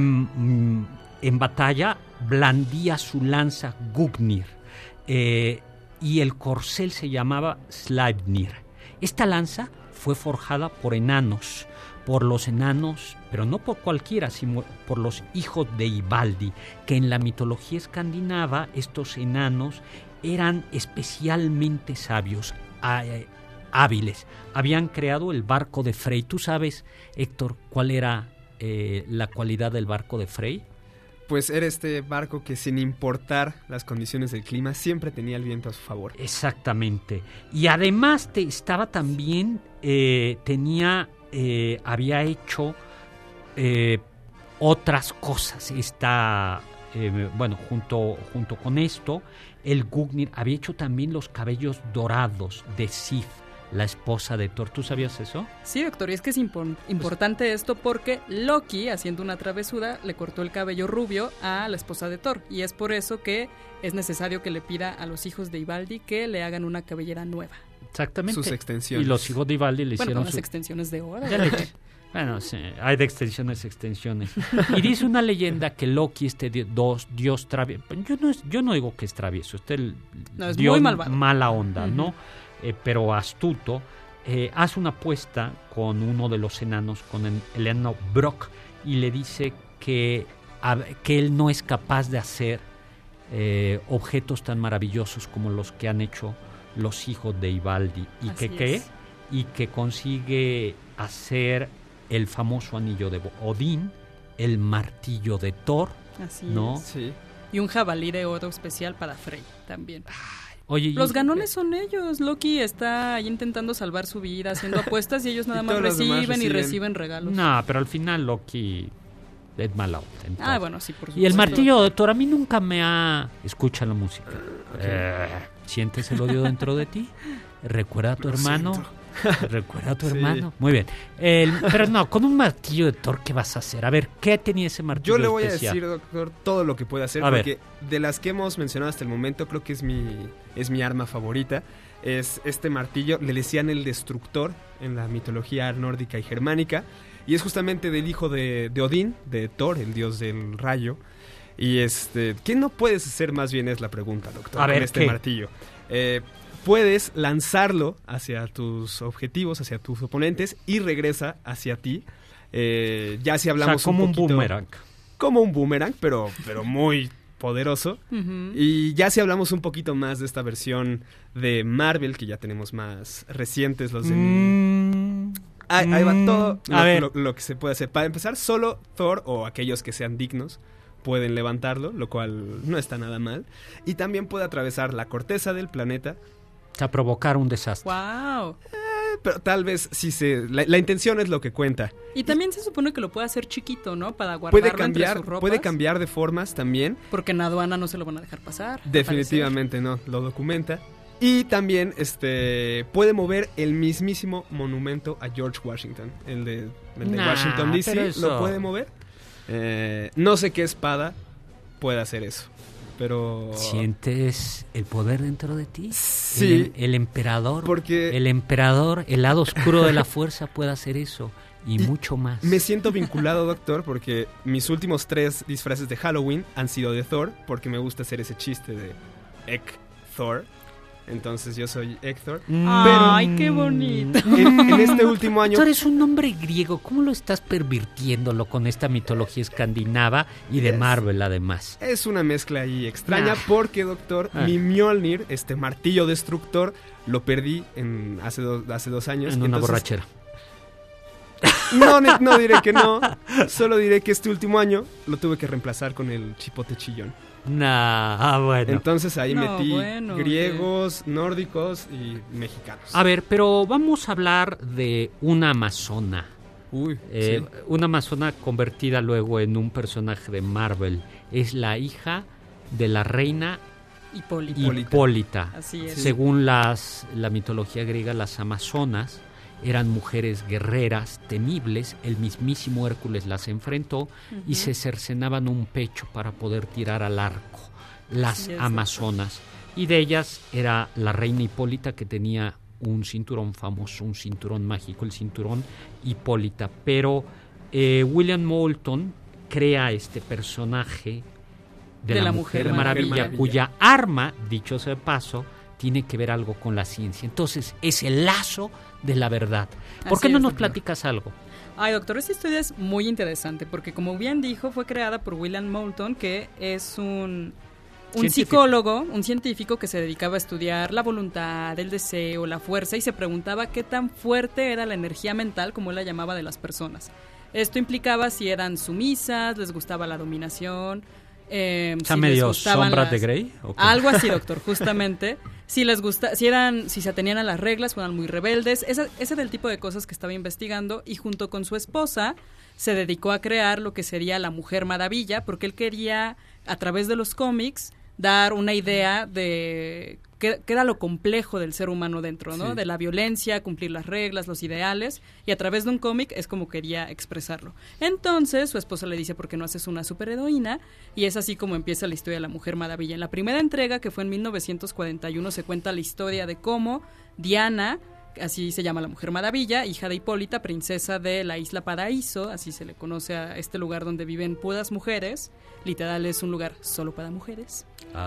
En, en batalla blandía su lanza Gungnir. Eh, y el corcel se llamaba Sleipnir. Esta lanza fue forjada por enanos, por los enanos, pero no por cualquiera, sino por los hijos de Ivaldi, que en la mitología escandinava estos enanos eran especialmente sabios, hábiles. Habían creado el barco de Frey. ¿Tú sabes, Héctor, cuál era eh, la cualidad del barco de Frey? Pues era este barco que, sin importar las condiciones del clima, siempre tenía el viento a su favor. Exactamente. Y además te, estaba también, eh, tenía, eh, había hecho eh, otras cosas. Está, eh, bueno, junto, junto con esto, el Gungnir había hecho también los cabellos dorados de Sif, la esposa de Thor. ¿Tú sabías eso? Sí, doctor, y es que es impo- importante pues, esto porque Loki, haciendo una travesura, le cortó el cabello rubio a la esposa de Thor, y es por eso que es necesario que le pida a los hijos de Ivaldi que le hagan una cabellera nueva. Exactamente. Sus extensiones. Y los hijos de Ivaldi le bueno, hicieron las su... extensiones de oro. Bueno, sí, hay de extensiones, extensiones. Y dice una leyenda que Loki, este dios, dios travieso, yo no, yo no digo que es travieso, este el no, es dios muy malvado. Mala onda, uh-huh. ¿no? Eh, pero astuto, eh, hace una apuesta con uno de los enanos, con el, el enano Brock, y le dice que, a, que él no es capaz de hacer eh, objetos tan maravillosos como los que han hecho los hijos de Ivaldi. ¿Y que qué? Y que consigue hacer el famoso anillo de Odín, el martillo de Thor, Así ¿no? es. Sí. Y un jabalí de oro especial para Frey también. Oye, los ganones son ellos. Loki está ahí intentando salvar su vida, haciendo apuestas, y ellos nada y más reciben, reciben y reciben regalos. No, pero al final Loki es mala onda. Ah, bueno, sí, por supuesto. Y el martillo de Thor a mí nunca me ha... Escucha la música. Okay. Eh, ¿Sientes el odio dentro de ti? ¿Recuerda a tu Lo hermano? Siento. ¿Recuerda a tu sí. hermano? Muy bien. El, pero no, con un martillo de Thor, ¿qué vas a hacer? A ver, ¿qué tenía ese martillo especial? Yo le voy especial? a decir, doctor, todo lo que puede hacer, a porque ver. de las que hemos mencionado hasta el momento, creo que es mi, es mi arma favorita. Es este martillo, le decían el destructor en la mitología nórdica y germánica, y es justamente del hijo de, de Odín, de Thor, el dios del rayo. Y este, ¿qué no puedes hacer más bien es la pregunta, doctor, A ver, con este ¿qué? martillo? Eh, puedes lanzarlo hacia tus objetivos, hacia tus oponentes, y regresa hacia ti. Eh, ya si hablamos o sea, como un un, poquito, boomerang. Como un boomerang, pero, pero muy poderoso. Uh-huh. Y ya si hablamos un poquito más de esta versión de Marvel, que ya tenemos más recientes, los de... Mm, ahí, ahí va mm, todo a lo, ver. lo, lo que se puede hacer. Para empezar, solo Thor o aquellos que sean dignos pueden levantarlo, lo cual no está nada mal. Y también puede atravesar la corteza del planeta. O sea, provocar un desastre. ¡Wow! Pero tal vez si se... La, la intención es lo que cuenta. Y también se supone que lo puede hacer chiquito, ¿no? Para guardarlo Puede entre cambiar, sus ropas. puede cambiar de formas también. Porque en aduana no se lo van a dejar pasar. Definitivamente no, lo documenta. Y también este puede mover el mismísimo monumento a George Washington, el de, el de Nah, Washington D C, pero eso- lo puede mover. Eh, no sé qué espada puede hacer eso, pero... ¿Sientes el poder dentro de ti? Sí. El, el emperador, Porque- el emperador, el lado oscuro de la fuerza puede hacer eso y, Y mucho más. Me siento vinculado, doctor, porque mis últimos tres disfraces de Halloween han sido de Thor, porque me gusta hacer ese chiste de Ek Thor. Entonces yo soy Héctor. Mm. ¡Ay, qué bonito! En, en este último año... Tú eres un nombre griego, ¿cómo lo estás pervirtiéndolo con esta mitología escandinava y de Es- Marvel además? Es una mezcla ahí extraña Ah. porque, doctor, Ah. mi Mjolnir, este martillo destructor, lo perdí en hace, dos hace dos años. En una Entonces, borrachera. No, ne- no diré que no, solo diré que este último año lo tuve que reemplazar con el chipote chillón. Nah, ah, bueno. Entonces ahí No, metí bueno, griegos, nórdicos y mexicanos. A ver, pero vamos a hablar de una amazona. Uy, Eh, sí. Una amazona convertida luego en un personaje de Marvel. Es la hija de la reina Hipólita. Hipólita. Así es. Según las, la mitología griega, las amazonas eran mujeres guerreras, temibles. El mismísimo Hércules las enfrentó y Ujú. se cercenaban un pecho para poder tirar al arco. Las Así es, amazonas. Y de ellas era la reina Hipólita, que tenía un cinturón famoso, un cinturón mágico, el cinturón Hipólita. Pero eh, William Moulton crea este personaje de, la, Mujer, Maravilla, Maravilla. cuya arma, dicho sea de paso, tiene que ver algo con la ciencia. Entonces, es el lazo de la verdad. ¿Por Así qué no es, nos doctor. platicas algo? Ay, doctor, esta historia es muy interesante porque, como bien dijo, fue creada por William Moulton, que es un, un Científico. psicólogo, un científico que se dedicaba a estudiar la voluntad, el deseo, la fuerza, y se preguntaba qué tan fuerte era la energía mental, como él la llamaba, de las personas. Esto implicaba si eran sumisas, les gustaba la dominación... Eh, ¿Está si les medio gustaban Sombras las- de Grey? ¿O qué? Algo así, doctor, justamente. Si les gusta, si eran, si se atenían a las reglas, fueran muy rebeldes, ese, ese era el tipo de cosas que estaba investigando, y junto con su esposa se dedicó a crear lo que sería la Mujer Maravilla, porque él quería, a través de los cómics, dar una idea de qué, qué era lo complejo del ser humano dentro, ¿no? Sí. De la violencia, cumplir las reglas, los ideales, y a través de un cómic es como quería expresarlo. Entonces su esposa le dice, ¿por qué no haces una superheroína? Y es así como empieza la historia de la Mujer Maravilla. En la primera entrega, que fue en mil novecientos cuarenta y uno, se cuenta la historia de cómo Diana, así se llama la Mujer Maravilla, hija de Hipólita, princesa de la isla Paraíso, así se le conoce a este lugar donde viven puras mujeres, literal es un lugar solo para mujeres.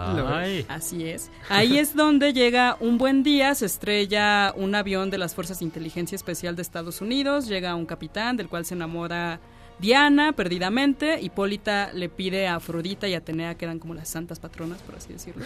Ay. Así es. Ahí es donde llega un buen día, se estrella un avión de las Fuerzas de Inteligencia Especial de Estados Unidos, llega un capitán del cual se enamora Diana perdidamente. Hipólita le pide a Afrodita y Atenea, que eran como las santas patronas, por así decirlo,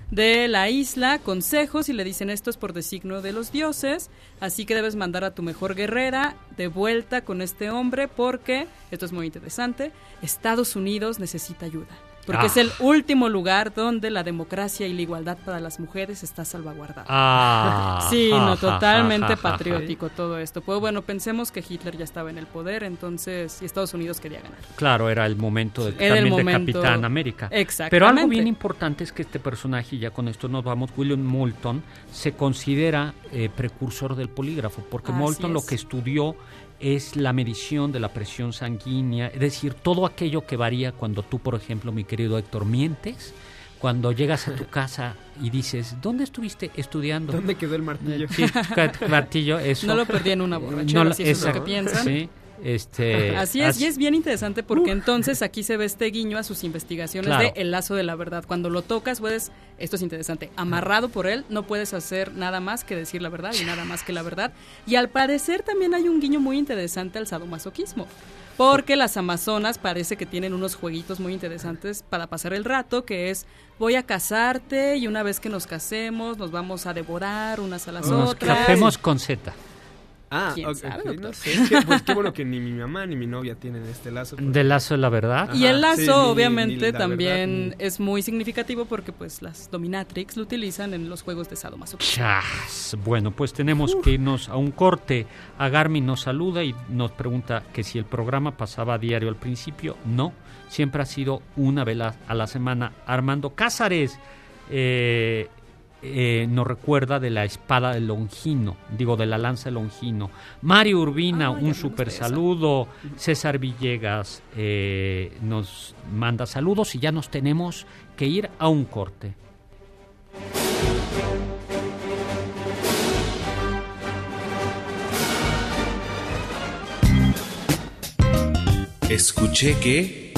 de la isla, consejos, y le dicen: esto es por designio de los dioses, así que debes mandar a tu mejor guerrera de vuelta con este hombre porque, esto es muy interesante, Estados Unidos necesita ayuda. Porque Ah. es el último lugar donde la democracia y la igualdad para las mujeres está salvaguardada. Ah. Sí, no, Ja, ja, totalmente ja, ja, ja. patriótico todo esto. Pues bueno, pensemos que Hitler ya estaba en el poder, entonces, y Estados Unidos quería ganar. Claro, era el momento de, Era el también momento- de Capitán América. Exactamente. Pero algo bien importante es que este personaje, y ya con esto nos vamos, William Moulton, se considera eh, precursor del polígrafo, porque Así Moulton lo es. que estudió es la medición de la presión sanguínea, es decir, todo aquello que varía cuando tú, por ejemplo, mi querido Héctor, mientes, cuando llegas a tu casa y dices, ¿dónde estuviste estudiando? ¿Dónde quedó el martillo? Sí, el martillo, eso. No lo perdí en una borrachera, no, si eso es lo que piensan. Sí, este, así es, así... y es bien interesante porque uh. entonces aquí se ve este guiño a sus investigaciones claro. de El lazo de la verdad. Cuando lo tocas, puedes, esto es interesante, amarrado por él, no puedes hacer nada más que decir la verdad y nada más que la verdad. Y al parecer también hay un guiño muy interesante al sadomasoquismo. Porque las amazonas parece que tienen unos jueguitos muy interesantes para pasar el rato, que es, voy a casarte y una vez que nos casemos nos vamos a devorar unas a las nos otras. Nos capemos con Z. Ah, ¿Quién okay, sabe, okay, no sé. Qué, pues qué bueno que ni mi mamá ni mi novia tienen este lazo. Porque... Del lazo de la verdad. Ajá, y el lazo, sí, obviamente, ni, ni también verdad, es muy significativo porque pues las dominatrix lo utilizan en los juegos de sadomasoquismo. Chas. Bueno, pues tenemos Uf. que irnos a un corte. Agarmi nos saluda y nos pregunta que si el programa pasaba a diario al principio. No, siempre ha sido una vez a la semana. Armando Cázares eh, eh, nos recuerda de la espada de Longino, digo de la lanza de Longino. Mario Urbina, ah, un super saludo. César Villegas eh, nos manda saludos y ya nos tenemos que ir a un corte. Escuché que...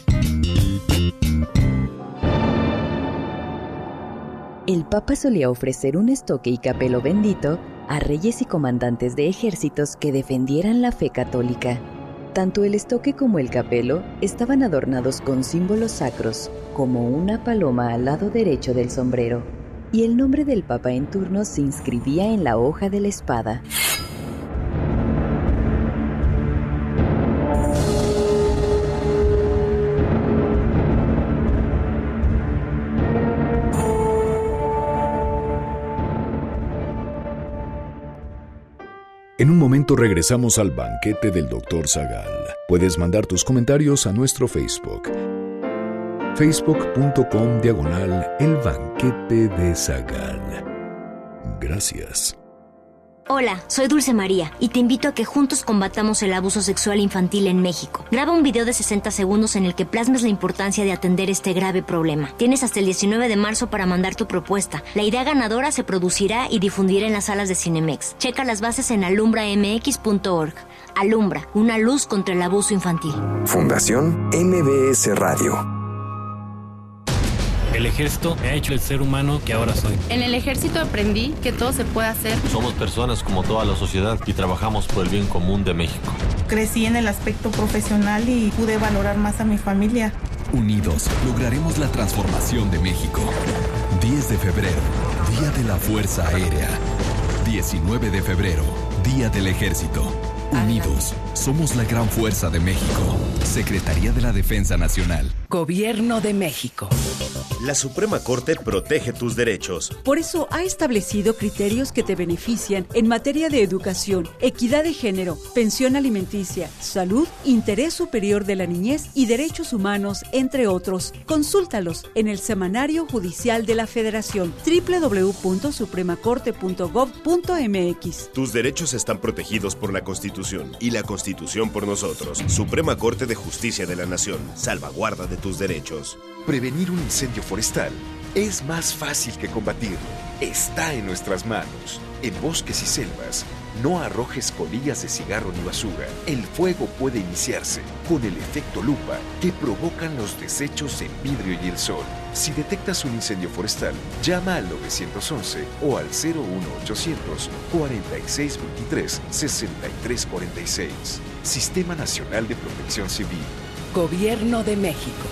El Papa solía ofrecer un estoque y capelo bendito a reyes y comandantes de ejércitos que defendieran la fe católica. Tanto el estoque como el capelo estaban adornados con símbolos sacros, como una paloma al lado derecho del sombrero, y el nombre del Papa en turno se inscribía en la hoja de la espada. En un momento regresamos al banquete del doctor Zagal. Puedes mandar tus comentarios a nuestro Facebook. Facebook.com diagonal El Banquete de Zagal. Gracias. Hola, soy Dulce María y te invito a que juntos combatamos el abuso sexual infantil en México. Graba un video de sesenta segundos en el que plasmes la importancia de atender este grave problema. Tienes hasta el diecinueve de marzo para mandar tu propuesta. La idea ganadora se producirá y difundirá en las salas de Cinemex. Checa las bases en alumbra m x punto org. Alumbra, una luz contra el abuso infantil. Fundación M B S Radio. El ejército me ha hecho el ser humano que ahora soy. En el ejército aprendí que todo se puede hacer. Somos personas como toda la sociedad y trabajamos por el bien común de México. Crecí en el aspecto profesional y pude valorar más a mi familia. Unidos, lograremos la transformación de México. diez de febrero, Día de la Fuerza Aérea. diecinueve de febrero, Día del Ejército. Unidos, somos la gran fuerza de México. Secretaría de la Defensa Nacional. Gobierno de México. La Suprema Corte protege tus derechos. Por eso ha establecido criterios que te benefician en materia de educación, equidad de género, pensión alimenticia, salud, interés superior de la niñez y derechos humanos, entre otros. Consúltalos en el Semanario Judicial de la Federación, doble u doble u doble u punto suprema corte punto gov punto m x. Tus derechos están protegidos por la Constitución y la Constitución por nosotros. Suprema Corte de Justicia de la Nación. Salvaguarda de tus derechos. Prevenir un incendio forestal es más fácil que combatirlo. Está en nuestras manos. En bosques y selvas, no arrojes colillas de cigarro ni basura. El fuego puede iniciarse con el efecto lupa que provocan los desechos en vidrio y el sol. Si detectas un incendio forestal, llama al nueve once o al cero uno ochocientos cuarenta y seis veintitrés sesenta y tres cuarenta y seis. Sistema Nacional de Protección Civil. Gobierno de México.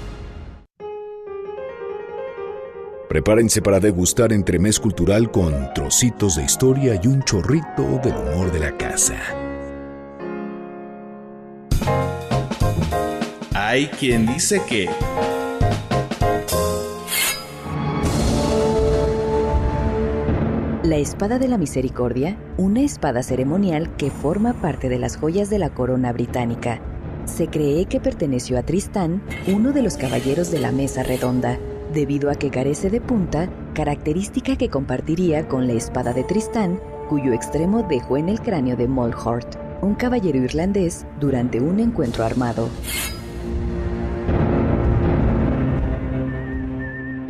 Prepárense para degustar entremés cultural con trocitos de historia y un chorrito del humor de la casa. Hay quien dice que... La espada de la misericordia, una espada ceremonial que forma parte de las joyas de la corona británica. Se cree que perteneció a Tristán, uno de los caballeros de la mesa redonda, debido a que carece de punta, característica que compartiría con la espada de Tristán, cuyo extremo dejó en el cráneo de Molhort, un caballero irlandés, durante un encuentro armado.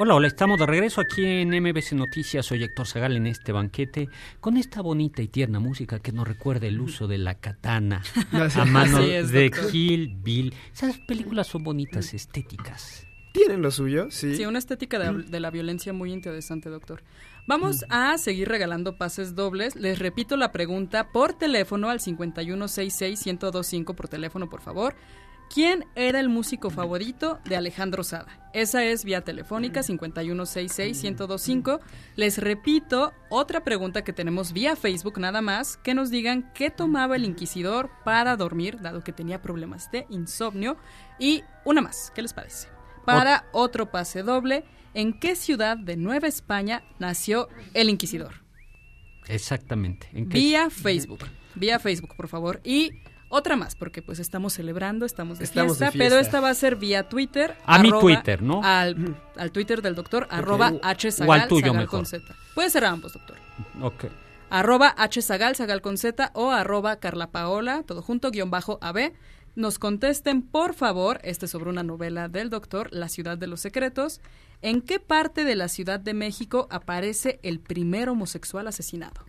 Hola, hola, estamos de regreso aquí en M B C Noticias. Soy Héctor Zagal en este banquete con esta bonita y tierna música que nos recuerda el uso de la katana a manos es, de doctor. Kill Bill. Esas películas son bonitas, estéticas. ¿Tienen lo suyo? Sí. Sí, una estética de, de la violencia muy interesante, doctor. Vamos a seguir regalando pases dobles. Les repito la pregunta por teléfono al cincuenta y uno sesenta y seis, ciento veinticinco por teléfono, por favor. ¿Quién era el músico favorito de Alejandro Sada? Esa es vía telefónica, cincuenta y uno sesenta y seis, ciento veinticinco. Les repito, otra pregunta que tenemos vía Facebook nada más, que nos digan qué tomaba el inquisidor para dormir, dado que tenía problemas de insomnio. Y una más, ¿qué les parece? Para otro pase doble, ¿en qué ciudad de Nueva España nació el inquisidor? Exactamente. ¿En qué? Vía Facebook, vía Facebook, por favor. Y otra más, porque pues estamos celebrando, estamos de, estamos fiesta, de fiesta, pero esta va a ser vía Twitter. A arroba, mi Twitter, ¿no? Al, al Twitter del doctor, okay. arroba hzagal, o al tuyo Zagal mejor. Con Z. Puede ser a ambos, doctor. Ok. Arroba hzagal, Zagal con Z, o arroba Carla Paola, todo junto, guión bajo A B. Nos contesten, por favor, este es sobre una novela del doctor, La ciudad de los secretos. ¿En qué parte de la Ciudad de México aparece el primer homosexual asesinado?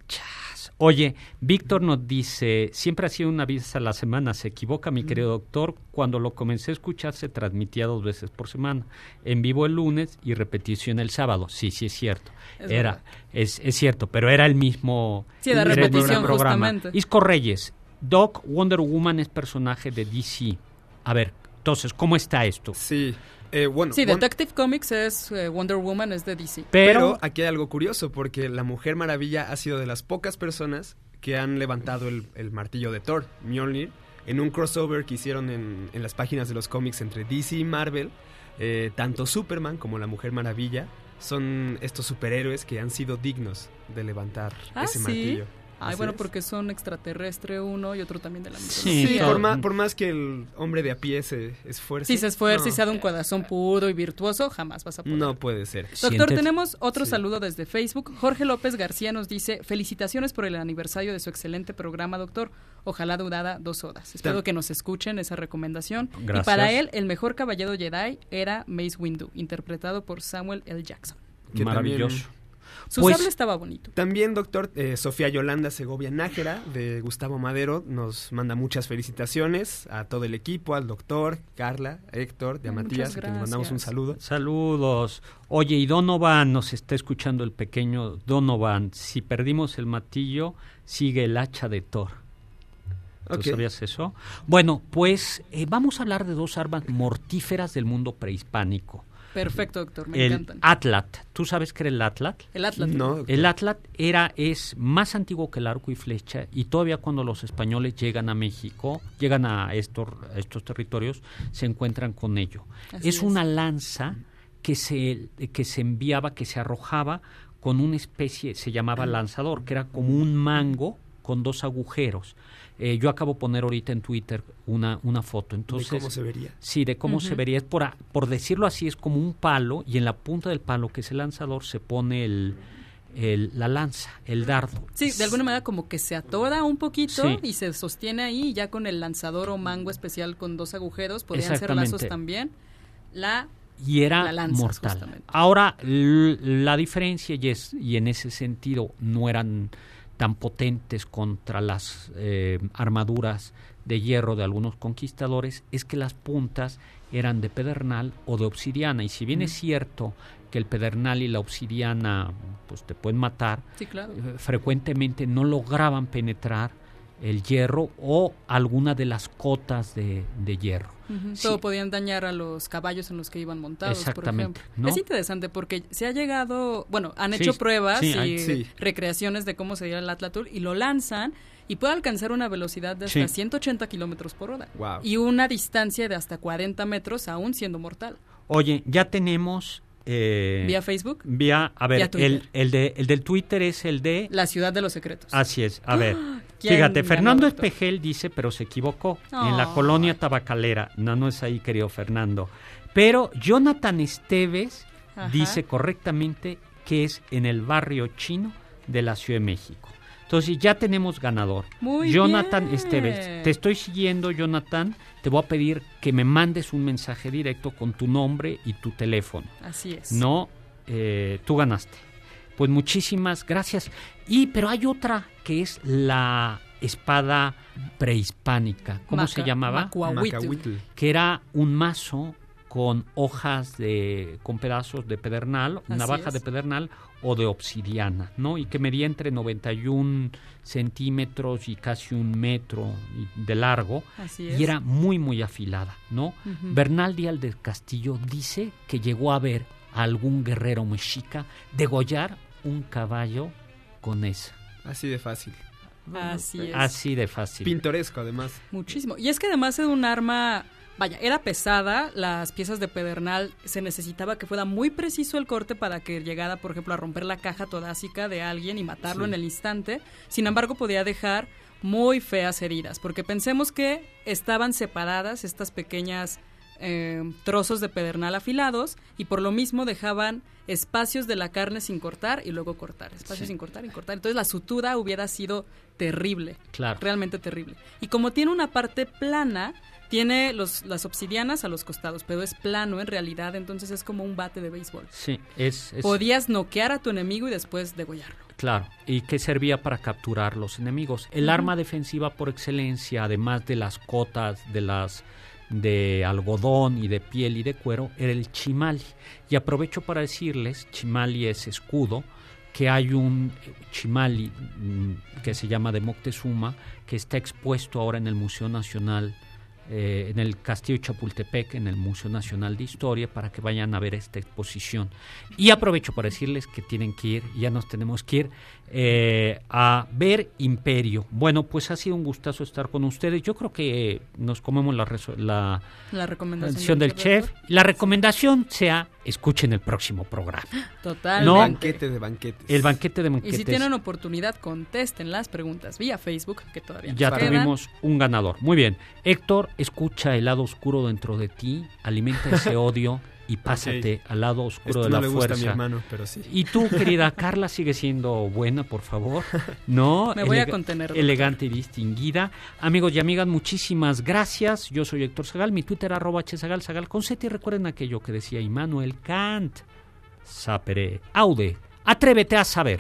Oye, Víctor nos dice, siempre ha sido una vez a la semana, se equivoca mi querido doctor, cuando lo comencé a escuchar se transmitía dos veces por semana, en vivo el lunes y repetición el sábado. Sí, sí es cierto, es era, es, es cierto, pero era el mismo, sí, de repetición, programa. Justamente. Isco Reyes, Doc, Wonder Woman es personaje de D C. A ver, entonces, ¿cómo está esto? Sí. Eh, bueno, sí, Detective Won- Comics es eh, Wonder Woman, es de D C. Pero, Pero aquí hay algo curioso, porque la Mujer Maravilla ha sido de las pocas personas que han levantado el, el martillo de Thor, Mjolnir, en un crossover que hicieron en, en las páginas de los cómics entre D C y Marvel. Eh, tanto Superman como la Mujer Maravilla son estos superhéroes que han sido dignos de levantar ah, ese ¿sí? martillo. Ay, Así bueno, es. porque son extraterrestre uno y otro también de la misma. Sí, sí por, más, por más que el hombre de a pie se esfuerce. Si se esfuerza no. y sea de un corazón puro y virtuoso, jamás vas a poder. No puede ser. Doctor, ¿Sientes? Tenemos otro sí. saludo desde Facebook. Jorge López García nos dice, felicitaciones por el aniversario de su excelente programa, doctor. Ojalá durara dos horas. Espero Tam- que nos escuchen esa recomendación. Gracias. Y para él, el mejor caballero Jedi era Mace Windu, interpretado por Samuel L. Jackson. Que maravilloso. También... Su pues, sable estaba bonito. También, doctor, eh, Sofía Yolanda Segovia Nájera, de Gustavo Madero, nos manda muchas felicitaciones a todo el equipo, al doctor, Carla, Héctor, de a Matías, a quien le mandamos un saludo. Saludos. Oye, y Donovan, nos está escuchando el pequeño Donovan. Si perdimos el martillo, sigue el hacha de Thor. ¿Tú okay. sabías eso? Bueno, pues eh, vamos a hablar de dos armas mortíferas del mundo prehispánico. Perfecto, doctor, me el encantan. Atlat. ¿Tú sabes qué era el Atlat? El Atlat. No, doctor. El Atlat era, es más antiguo que el arco y flecha, y todavía cuando los españoles llegan a México, llegan a estos, a estos territorios, se encuentran con ello. Es, es una lanza que se, que se enviaba, que se arrojaba con una especie, se llamaba lanzador, que era como un mango con dos agujeros. Eh, yo acabo de poner ahorita en Twitter una, una foto. Entonces, ¿de cómo se vería? Sí, de cómo uh-huh. se vería. Es por, a, por decirlo así, es como un palo, y en la punta del palo, que es el lanzador, se pone el, el, la lanza, el dardo. Sí, de alguna manera como que se atora un poquito sí. y se sostiene ahí, y ya con el lanzador o mango especial con dos agujeros, podrían ser lazos también. La Y era la lanza, mortal. Justamente. Ahora, l- la diferencia, y, es, y en ese sentido no eran tan potentes contra las eh, armaduras de hierro de algunos conquistadores, es que las puntas eran de pedernal o de obsidiana, y si bien mm. es cierto que el pedernal y la obsidiana pues te pueden matar, sí, claro. eh, frecuentemente no lograban penetrar el hierro o alguna de las cotas de, de hierro. Uh-huh. Sí. Todo podían dañar a los caballos en los que iban montados, exactamente, por ejemplo. ¿no? Es interesante porque se ha llegado, bueno, han sí, hecho pruebas sí, y hay, sí. recreaciones de cómo sería el Atlatul y lo lanzan y puede alcanzar una velocidad de hasta sí. ciento ochenta kilómetros por hora. Wow. Y una distancia de hasta cuarenta metros, aún siendo mortal. Oye, ya tenemos... Eh, ¿Vía Facebook? Vía, a ver, Vía el, el, de, el del Twitter es el de... La ciudad de los secretos. Así es, a ver. Fíjate, Fernando Espejel dice, pero se equivocó, oh. en la colonia tabacalera. No, no es ahí, querido Fernando. Pero Jonathan Esteves Ajá. dice correctamente que es en el barrio chino de la Ciudad de México. Entonces ya tenemos ganador. Muy Jonathan bien. Esteves. Te estoy siguiendo, Jonathan. Te voy a pedir que me mandes un mensaje directo con tu nombre y tu teléfono. Así es. No eh, tú ganaste. Pues muchísimas gracias. Y pero hay otra que es la espada prehispánica. ¿Cómo Maca, se llamaba? Macahuitl. Que era un mazo con hojas de, con pedazos de pedernal, Así navaja es. de pedernal o de obsidiana, ¿no? Y que medía entre noventa y un centímetros y casi un metro de largo. Así Y es. era muy, muy afilada, ¿no? Ujú. Bernal Díaz del Castillo dice que llegó a ver a algún guerrero mexica degollar un caballo con esa. Así de fácil. Así es. Así de fácil. Pintoresco, además. Muchísimo. Y es que además era un arma, vaya, era pesada, las piezas de pedernal, se necesitaba que fuera muy preciso el corte para que llegara, por ejemplo, a romper la caja torácica de alguien y matarlo Sí. en el instante. Sin embargo, podía dejar muy feas heridas, porque pensemos que estaban separadas estas pequeñas eh, trozos de pedernal afilados y por lo mismo dejaban espacios de la carne sin cortar y luego cortar, espacios Sí. sin cortar y cortar. Entonces la sutura hubiera sido terrible, Claro. realmente terrible. Y como tiene una parte plana, tiene los, las obsidianas a los costados, pero es plano en realidad, entonces es como un bate de béisbol. Sí, es, es Podías noquear a tu enemigo y después degollarlo. claro, y que servía para capturar los enemigos. El Ujú. arma defensiva por excelencia, además de las cotas, de las de algodón y de piel y de cuero, era el chimali. Y aprovecho para decirles, chimali es escudo, que hay un chimali mm, que se llama de Moctezuma, que está expuesto ahora en el Museo Nacional, eh, en el Castillo de Chapultepec, en el Museo Nacional de Historia, para que vayan a ver esta exposición. Y aprovecho para decirles que tienen que ir, ya nos tenemos que ir, eh, a ver Imperio. Bueno, pues ha sido un gustazo estar con ustedes. Yo creo que nos comemos la, reso- la La recomendación recomendación del chef. La recomendación sea, escuchen el próximo programa. Total. No, Banquete de banquetes. el banquete de Y banquetes. si tienen oportunidad, contesten las preguntas vía Facebook, que todavía Ya nos quedan. tuvimos un ganador. Muy bien. Héctor, escucha el lado oscuro dentro de ti, alimenta ese odio y pásate Ok. al lado oscuro Esto de no la le gusta a mi fuerza. hermano, pero sí. Y tú, querida Carla, sigue siendo buena, por favor. No, Me voy a Elega- contener, doctor. Elegante y distinguida. Amigos y amigas, muchísimas gracias. Yo soy Héctor Zagal, mi Twitter arroba hzagal, Zagal con Z, y recuerden aquello que decía Immanuel Kant. Sapere aude, atrévete a saber.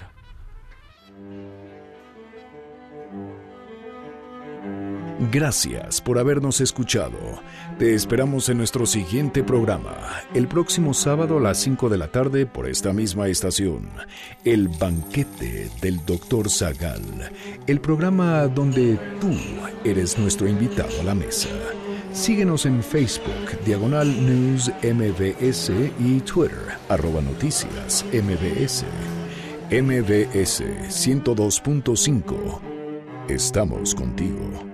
Gracias por habernos escuchado. Te esperamos en nuestro siguiente programa, el próximo sábado a las cinco de la tarde por esta misma estación. El banquete del doctor Zagal, el programa donde tú eres nuestro invitado a la mesa. Síguenos en Facebook, Diagonal News M B S y Twitter, arroba noticias M B S. M B S ciento dos punto cinco. Estamos contigo.